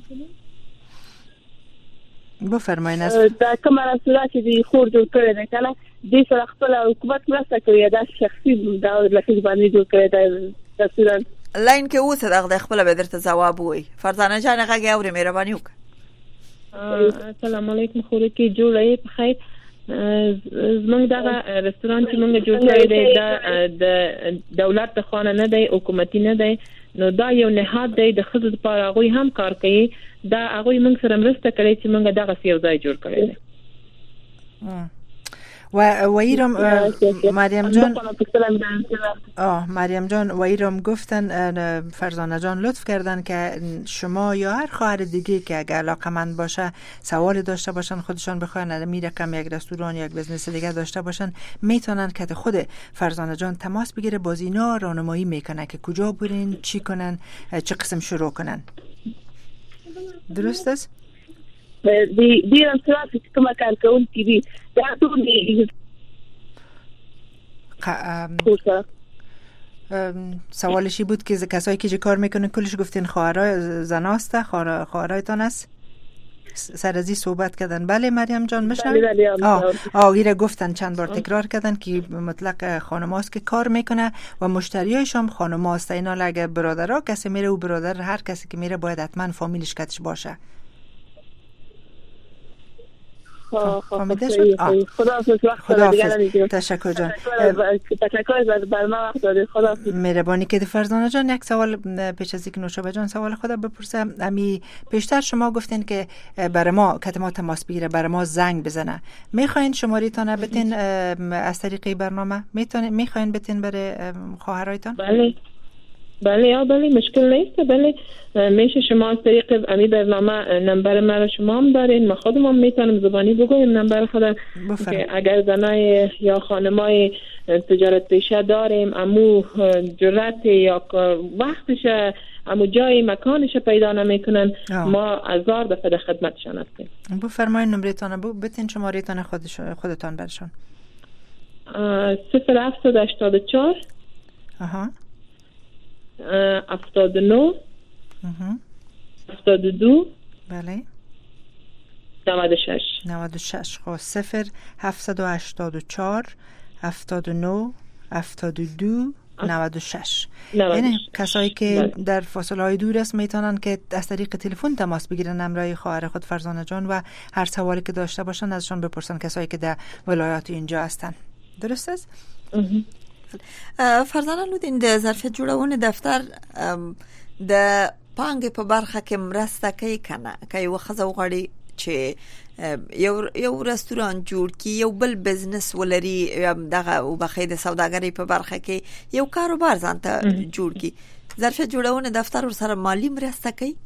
بفرمایئ از دا کومه رسوله چې دی خور جوړ کړی دی کنه دې سره خپل حکومت مرسته کوي دا شخصي دا لکه باندې جوړ کړی دی تفصیلا لاین کې اوسه دغه خپل به درته جواب وي. فرزانه جان هغه اوري مهرباني وکړه. السلام علیکم خوري کې جوړې په خیر زمونږ دغه رستوران چې مونږ جوړ کړی دی دا د دولت خانه نه دی حکومتي نه دی نو دا یو نهاد دی د خزو لپاره هغه هم کار کوي دا هغه مونږ سره مرسته کوي چې مونږ دغه یو ځای جوړ کړی دی. و و ایرام مریم جان آه مریم جان و ایرام گفتن فرزانه جان لطف کردن که شما یا هر خواهر دیگه که اگه علاقمند باشه سوال داشته باشن خودشان بخواین میره کم یک رستوران یک بزنس دیگه داشته باشن میتونن که خود فرزانه جان تماس بگیره باز اینا راهنمایی میکنه که کجا برین چی کنن چه قسم شروع کنن. درست است؟ دی دی رستوران که کما کار کون کی دی دا ټول دی سوالشی بود که کسایی که کار میکنن کلش گفتین خواهرای زناست خواهرایتان است سر ازی صحبت کردن. بله مریم جان مشنوید آه آگیره گفتن چند بار تکرار کردن که مطلق خانماست که کار میکنه و مشتریایش هم خانماست. اینا اگه برادرها کسی میره و برادر هر کسی که میره باید حتما فامیلش کتش باشه. فهمیده شد؟ خدا حافظ. تشکر جان. تشکر بر ما وقت دادید. خدا مهربانی که فرزانه جان یک سوال پیش از اینکه نوشابه جان سوال خدا بپرسم امی پیشتر شما گفتین که برای ما که ما تماس بگیره برای ما زنگ بزنه میخواین شماریتان بتین از طریق برنامه میتونین میخواین بتین برای خواهرایتان؟ بله بله یا بله مشکل نیست. بله میشه شما از طریق امی برنامه نمبر مرا شما هم دارین ما خودم هم میتونم زبانی بگویم نمبر خودم که اگر زنای یا خانمای تجارت پیشه داریم امو جرأت یا وقتش امو جای مکانش پیدا نمیکنن ما هزار دفعه در خدمتشان هستیم. بفرمایید نمرتان بو بتین شمارهتان خودش خودتان برشون. صفر هفتصد و هشتاد و چهار آها هفتاد و نه هفتاد و دو بله نود و شش نود و شش. خب صفر هفتصد و هشتاد و چهار هفتاد و نه هفتاد و دو نود و شش. یعنی کسایی که در فاصله های دور است میتونن که از طریق تلفن تماس بگیرن همراه خواهر خود فرزانه جان و هر سوالی که داشته باشن ازشان بپرسن، کسایی که در ولایات اینجا هستن. درست است؟ فرزانه لودین د ظرفیت جوړونې دفتر د پانګې په برخه کې مرسته کوي کنه؟ که یو ښځه وغواړي چې یو یو رستوران جوړ کړي، یو بل بزنس ولري، دغه وبخې د سوداګرۍ په برخه کې یو کاروبار ځان ته جوړ کړي، ظرفیت جوړونې دفتر ورسره مالی مرسته کوي؟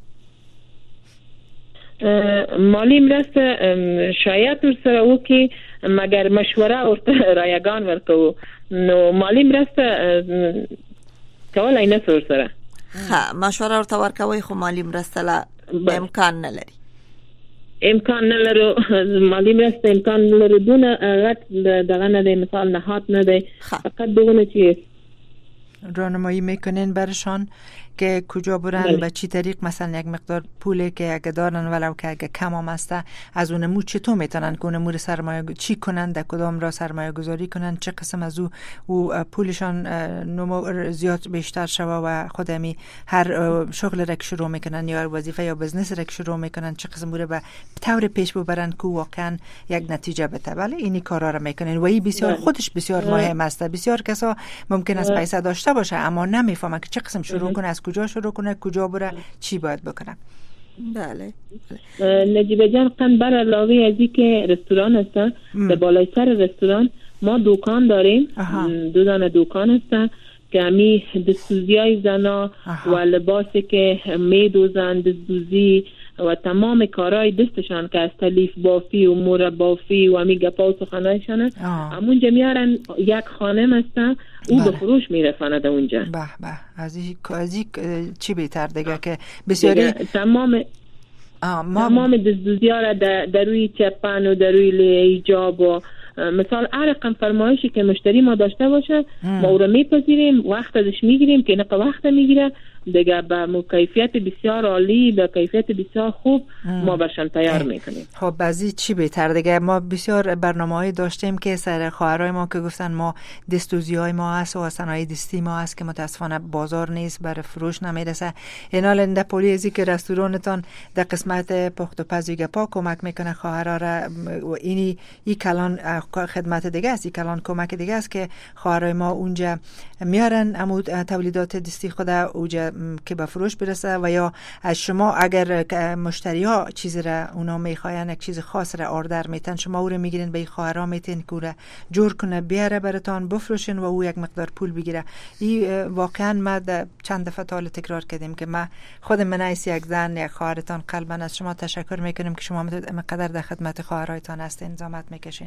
مالی مرسته شاید ورسره وکړي، مګر مشوره ورته رایگان ورکوو، نو مالی مرسته کولای نه ورسره. ها مشوره ورته ورکوي خو مالی مرسته لا امکان نه لري. امکان نه لرو، مالی مرسته امکان نه لرو، دونه غټ دغه نه دی، مثال نهاد نه دی، فقط دونه چیه راهنمایی میکنین برشان که کجا برن به چی طریق، مثلا یک مقدار پولی که اگه دارن ولو که اگه کم هم هسته از اونمو چطور میتونن که اونمو سرمایه چی کنن، در کدام را سرمایه گذاری کنن، چه قسم از او و پولشان نمو زیاد بیشتر شوه و خودمی هر شغل را که شروع میکنن یا وظیفه یا بزنس را که شروع میکنن چه قسم بوده به طور پیش ببرن که واقعا یک نتیجه بده. بله اینی کارا را میکنن و این بسیار خودش بسیار مهم است. بسیار کسا ممکن است پیسه داشته باشه اما نمیفهمه که چه قسم شروع کنه، از کجا شروع کنه، کجا بره، چی باید بکنه. بله نجیبه جان قند بر علاوه از این که رستوران هستن، به بالای سر رستوران ما دکان داریم، دو دانه دکان هستن که همی دستوزی های زنا و لباسی که میدوزن، دستوزی و تمام کارهای دستشان که از تلیف بافی و مور بافی و همی گپا و سخنایشان همون جمیارن یک خانم هستن، او به فروش میرساند اونجا. به به از این از این چی بهتر دیگه که بسیاری تمام ما تمام دستوزی ها را در روی چپن و در روی ایجاب و مثال هر رقم فرمایشی که مشتری ما داشته باشه ما او را میپذیریم، وقت ازش میگیریم که نقه وقت میگیره دیگه، به کیفیت بسیار عالی، به کیفیت بسیار خوب ما برشان تیار میکنیم. خب بعضی چی بهتر دیگه. ما بسیار برنامه‌ای داشتیم که سر خواهرای ما که گفتن ما دستوزی‌های ما هست و صنایع دستی ما هست که متاسفانه بازار نیست، برای فروش نمیرسه. اینا لنده پولی ازی که رستورانتان در قسمت پخت و پز گپا کمک میکنه خواهرا را و اینی این کلان خدمت دیگه است، این کلان کمک دیگه است که خواهرای ما اونجا میارن امو تولیدات دستی خود اونجا که به فروش برسه و یا از شما اگر مشتری ها چیزی را اونا میخواین، یک چیز خاص را آردر میتن، شما او را میگیرین به خواهرها میتین که او را جور کنه بیاره براتان بفروشین و او یک مقدار پول بگیره. این واقعا ما چند دفعه تا تکرار کردیم که ما خود من ایس یک زن یک خواهرتان قلبا از شما تشکر میکنیم که شما مقدر در خدمت خواهرایتان هستین، زحمت میکشین.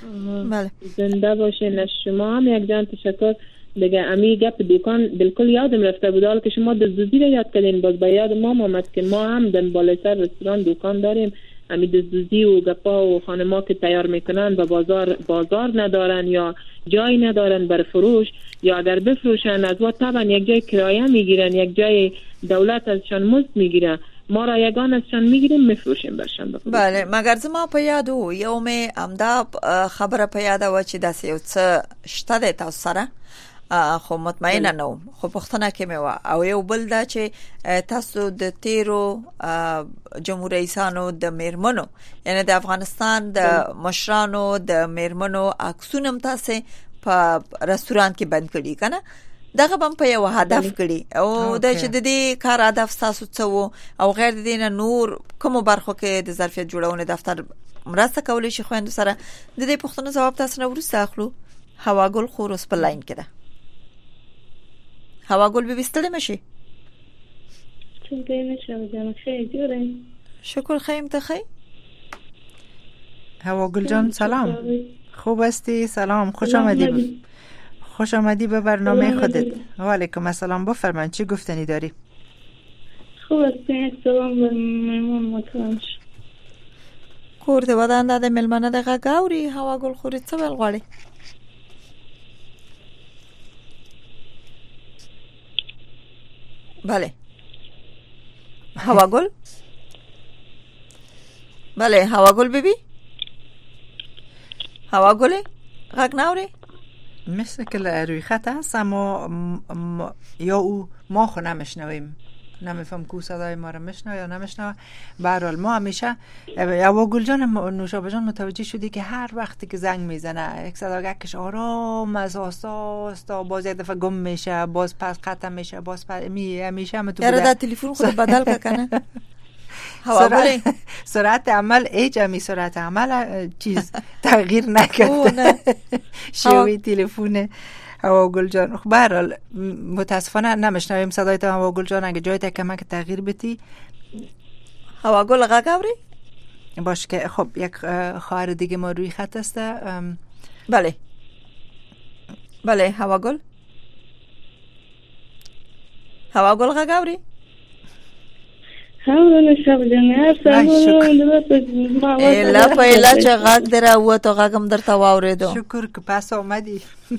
بله زنده باشین. از شما هم یک جان تشکر دیگه. امی گپ دکان بالکل یادم رفته بود، حالا که شما دزدوزی رو یاد کردین باز به یاد ما اومد که ما هم در بالای سر رستوران دکان داریم، امی دزدوزی و گپا و خانما که تیار میکنن و بازار بازار ندارن یا جای ندارن بر فروش، یا اگر بفروشن از وقت طبعا یک جای کرایه میگیرن، یک جای دولت ازشان مزد میگیره، ما را یگان ازشان میگیریم میفروشیم برشان بفروشیم. بله مگر زما په یادو یو می امدا خبره په یاد و چې داسې یو څه شته د تاسو سره، خو مطمئنه نو خو پښتنه کې مې وا او یو بل دا چې تاسو د تیرو جمهور رئیسانو د میرمنو یعنی د افغانستان د مشرانو د میرمنو عکسونه تاسو په رستوران کې بند کړی کنه، دغه بم په یو هدف کړی او د چې د دې کار هدف تاسو څه او غیر د دې نور کوم برخو کې د ظرفیت جوړونې دفتر مرسته کولی شي خويندو سره؟ د دې پښتنو جواب تاسو نه ورسره اخلو. هوا ګل خورس په لاین کې ده. هوا ګل به بستړې مشي؟ څنګه نشم جان خیر جوړه. شکر خیم ته خی. هوا ګل جان سلام. خوب هستی؟ سلام، خوش آمدی. خوش آمدی به برنامه خودت. و علیکم السلام، بفرمایید چی گفتنی داری؟ خوب هستی؟ سلام به مهمون محترم. کور د ودان د ملمنه دغه گاوري هوا ګل خوري څه ول غواړي؟ بله هوا ګل، بله هوا ګل بیبي، هوا ګل غږ نه اوري؟ مثل که روی خط هست اما م... یا او ما خو نمیشنویم، نمیفهم کو صدای ما رو میشنوه یا نمیشنوه. به هر حال ما همیشه یا گل جان نوشابه جان متوجه شدی که هر وقتی که زنگ میزنه یک صداگکش آرام از آستا آستا باز یک دفعه گم میشه، باز پس ختم میشه، باز پس می همیشه هم تو یاره دا تلفن خود بدل کنه. سرعت سرعت عمل ایج همی سرعت عمل چیز تغییر نکرده. شوی تلفن هوا گل جان. خب به هر حال متاسفانه نمیشنویم صدای تو هوا گل جان. اگه جای تا کمک تغییر بدی. هوا گل غاگوری باشه که خب یک خواهر دیگه ما روی خط است. بله بله هوا گل هوا گل غاگوری هوا شب جنر سلام الا پهلا چه غاگ درا و تو غاگم در تا واوریدو. شکر که پس اومدی.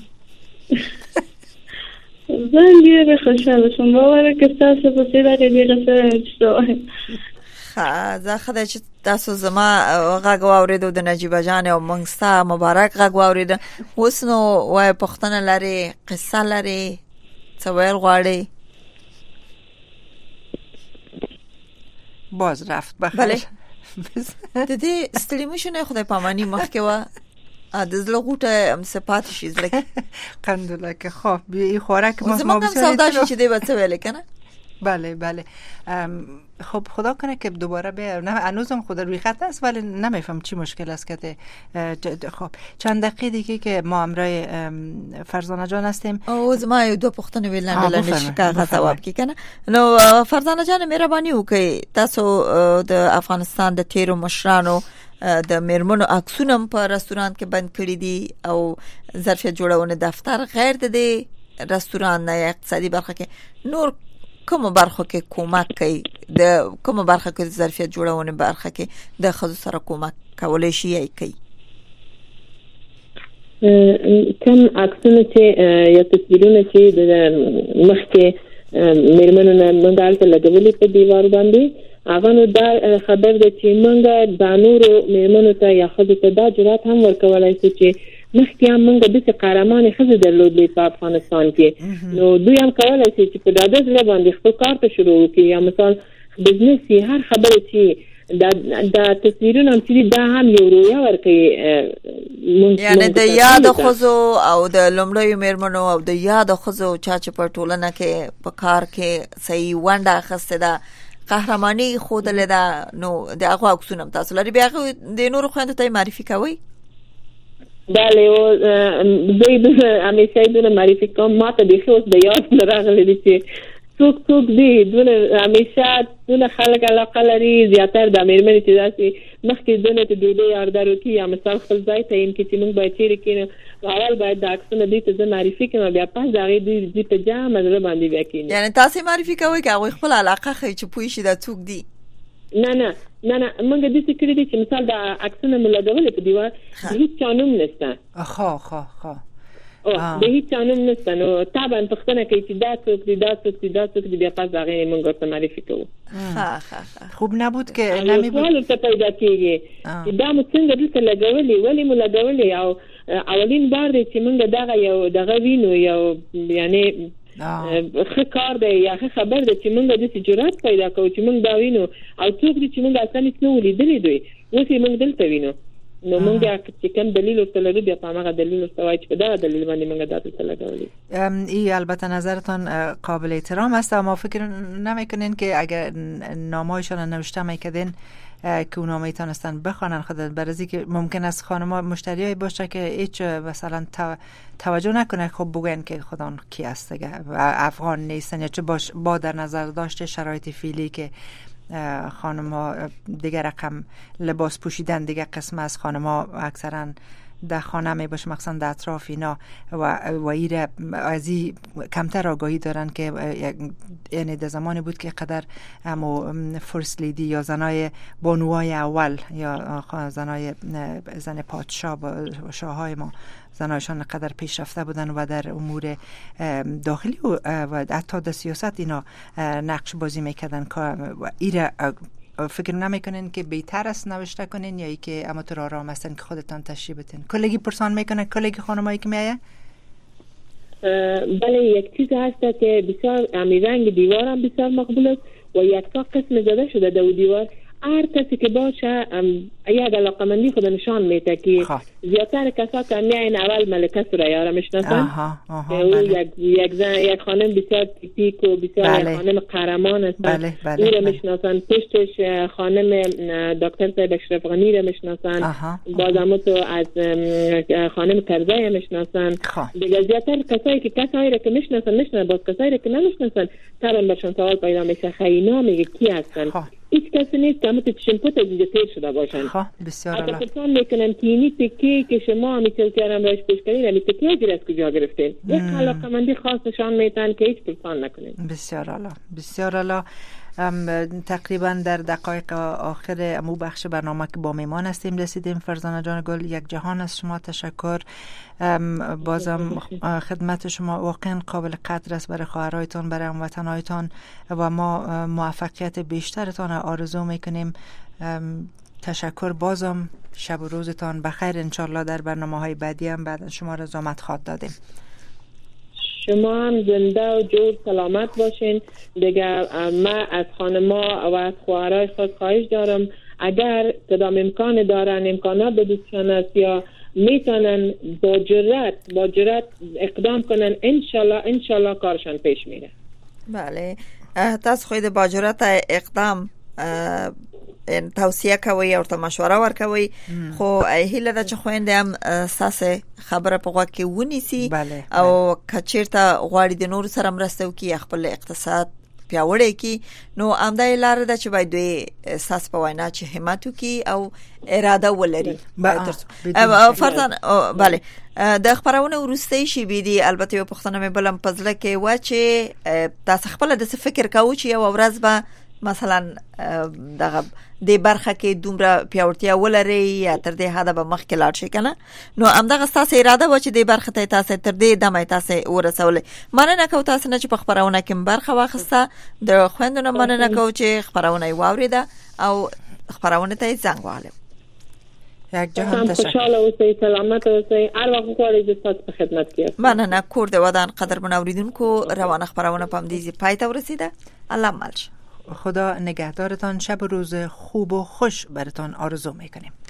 زنگی به خوشحال شدم باور که تاسو په سیده کې دیگه سره شوه. ها زه خدای چې تاسو زما غږ واوریدو د نجیبه جان او منګستا مبارک غږ واورید. اوس نو وای پښتنه لري قصه لري څه ویل غواړي؟ باز رفت بخیر. بله د دې ستړي مشونه خدای پامانی مخکې و د زړه غوټه هم صفات شي زلک قندوله که خب این خوراک ما ما بسیار سودا شي چې دی به څه ویل کنه. بله بله خب خدا کنه که دوباره به نه هنوزم خدا روی خط است ولی نمیفهم چی مشکل است که خب چند دقیقه دیگه که ما همراه فرزانه جان هستیم. او زما یو دو پختنه ویلن لنډ شکایت جواب کی کنه. نو فرزانه جان مهرباني وکي تاسو د افغانستان د تیرو مشرانو د میرمنو عکسونه په رستوران کې بند کړی دي او ظرفیت جوړونه دفتر غیر د دې رستوران نه اقتصادي برخه کې نور کوم برخه کې کومک کوي د کوم برخه کې ظرفیت جوړونه برخه کې د خزو سره کومک کولای شي یې کوي؟ کوم عکسونه چې یا تصویرونه چې د مخکې میرمنو نه منډال ته لګولې په دیوار باندې هغه نو دا خبر ده چې موږ د نورو میرمنو ته یا خزو ته دا جرأت هم ورکولای شو چې مخکې هم موږ د قهرمان خزو درلودلې په افغانستان کې. نو دوی هم کولای شي چې په ډاډه ځای باندې خپل کار ته شروع وکړي یا مثال بزنس یې هر خبره چې دا د تصویرونو هم چې دا هم یو رویا ورکوي. یعنی د یاد خزو او د لومړیو میرمنو او د یاد خزو چا چې په ټولنه کې په کار کې صحیح ونډه اخیسته ده قهرمانی خود لیدا. نو د هغه عکسونه تاسو لري بیا د نور خويندو ته معرفي کوي؟ بله او زید همیشه دونه معرفي کوم. ما ته به خو د یاد راغلی دي چې څوک څوک دي دونه همیشه دونه خلک علاقه لري زیاتره د میرمنې چې داسې مخکې دونه ته دوی یاردارو کې یا مثال خپل ځای ته ان کې چې موږ باید چیرې کېنو اول باید د عکسونه دي ته د معرفي کوم بیا پس دا غي دي په جامه مزره باندې بیا کېنو. یعنی تاسو معرفي کوي که هغه خپل علاقه خي چې پوي شي د څوک دي؟ نه نه نه نه موږ د دې کړی دي چې مثال د عکسونه ملګرول په دیوار هیڅ چانوم نشته. خو خو خو او د هیڅ چانوم نشته. نو طبعا پښتنه کوي چې دا څوک دي دا څوک دي دا څوک دي بیا پس دا غي موږ ته معرفي کوو. ها ها خوب نبود که نمی بود سوال ته پیدا کیږي چې دا مو څنګه دلته لګولې ولی مو لګولې او اولین بار دی چې موږ دغه یو دغه وینو یو یعنی خه کار دی یا خه خبر دی چې موږ د جرأت پیدا کوو چې موږ دا وینو او څوک دي چې موږ اصلا هیڅ نه ولیدلې دوی اوس موږ دلته وینو. نو موږ چې کوم دلیل ورته لرو بیا په هغه دلیل ورته وایي چې په دا دلیل باندې موږ دا څه لګولې. ای البته نظرتان قابل احترام است اما فکر نمیکنین که اگر نامه‌هایشان نوشته میکردین که اونا میتونستن بخوانن خودت برازی که ممکن است خانم‌ها مشتریایی باشه که هیچ مثلا توجه نکنه خب بگن که خدا کی است دیگه افغان نیستن یا چه باش با در نظر داشته شرایط فعلی که خانم‌ها دیگه رقم لباس پوشیدن دیگه قسم از خانم‌ها اکثرا در خانه می باشه مخصوصا در اطراف اینا و و ایره از این کمتر آگاهی دارن که یعنی در زمانی بود که قدر همو فرست لیدی یا زنای بانوهای اول یا زنای زن پادشاه و شاههای ما زنایشان قدر پیشرفته بودن و در امور داخلی و حتی در سیاست اینا نقش بازی میکردن و ایره فکر نمیکنین که بهتر است نوشته کنین یا ای که اما تو آرام هستن که خودتان تشریح بتین؟ کلگی پرسان میکنه کلگی خانمایی که میایه؟ بله یک چیز هست که بسیار امی رنگ دیوار هم بسیار مقبول است و یک تا قسم زده شده دو دیوار. هر کسی که باشه یک علاقمندی خود نشان میده که زیادتر کسا که میاین اول ملکه سریا را میشناسن. او یک یک زن یک خانم بسیار تیپیک و بسیار بله. یک خانم قهرمان است. بله بله او را میشناسن. پشتش خانم دکتر صاحب اشرف غنی را میشناسن. بازم تو از خانم کرزی میشناسن. دیگه زیادتر کسایی که کسایی را که میشناسن میشناسن باز کسایی را که نمیشناسن طبعا برشون سوال پیدا میشه خیلی میگه کی هستن. هیچ کسی نیست که همت چشمپوت از اینجا تیر شده باشن. خواه بسیار الله. حتی پرسان میکنن که اینی تکی که شما همیچل کردم رایش پیش کنید همی تکی هجر از کجا گرفتین. یک علاقمندی خاص نشان میتن که هیچ پرسان نکنید. بسیار الله بسیار الله. تقریبا در دقایق آخر امو بخش برنامه که با میمان هستیم رسیدیم. فرزانه جان گل یک جهان از شما تشکر. بازم خدمت شما واقعا قابل قدر است برای خواهرایتان برای هموطنایتان و ما موفقیت بیشترتان آرزو میکنیم. تشکر. بازم شب و روزتان بخیر. انشالله در برنامه های بعدی هم بعد شما را زحمت خواد دادیم. شما هم زنده و جور سلامت باشین. دیگه من از خانما و از خواهرای خود خواهش دارم اگر کدام امکان دارن امکانات به دوستشان است یا میتونن با جرأت با جرأت اقدام کنن انشالله انشالله کارشان پیش میره. بله تاسو خو د با جرأت اقدام توصیه کوي او ته مشوره ورکوي خو هیله ده چې خويندې هم ساسه خبره په غوږ کې ونیسي او کچیرته غواړي د نور سره مرسته وکړي خپل اقتصاد پیاوړی کی نو امدای لار ده چې باید دوی ساس په وینا چې همت وکړي او اراده ولري. فرضاً بله د خبرونه ورسته شي بيدي البته په پښتنه مې بلم پزله کې و چې تاسو خپل د فکر کوو چې یو ورځ به مثلا دغه د برخه کې دومره پیاوړتیا ولري یا تر دې حده به مخ کې لاړ شي کنه نو همدغه تاسو اراده و چې د برخه ته تاسو تر دې دمه تاسو ورسول. مننه کوم تاسو نه چې په خبرونه کې برخه واخسته د خويندونو مننه کوم چې خبرونه واوریده او خبرونه ته څنګه واله. یک جهان تشکر. خوشحاله اوسئ سلامت اوسئ هر وخت غواړئ چې تاسو په خدمت کې یاست. مننه کور د ودان قدرمن اوریدونکو روانه خبرونه پم دیزی پای ته ورسیده. الله مالش. خدا نگهدارتان. شب و روز خوب و خوش براتان آرزو میکنیم.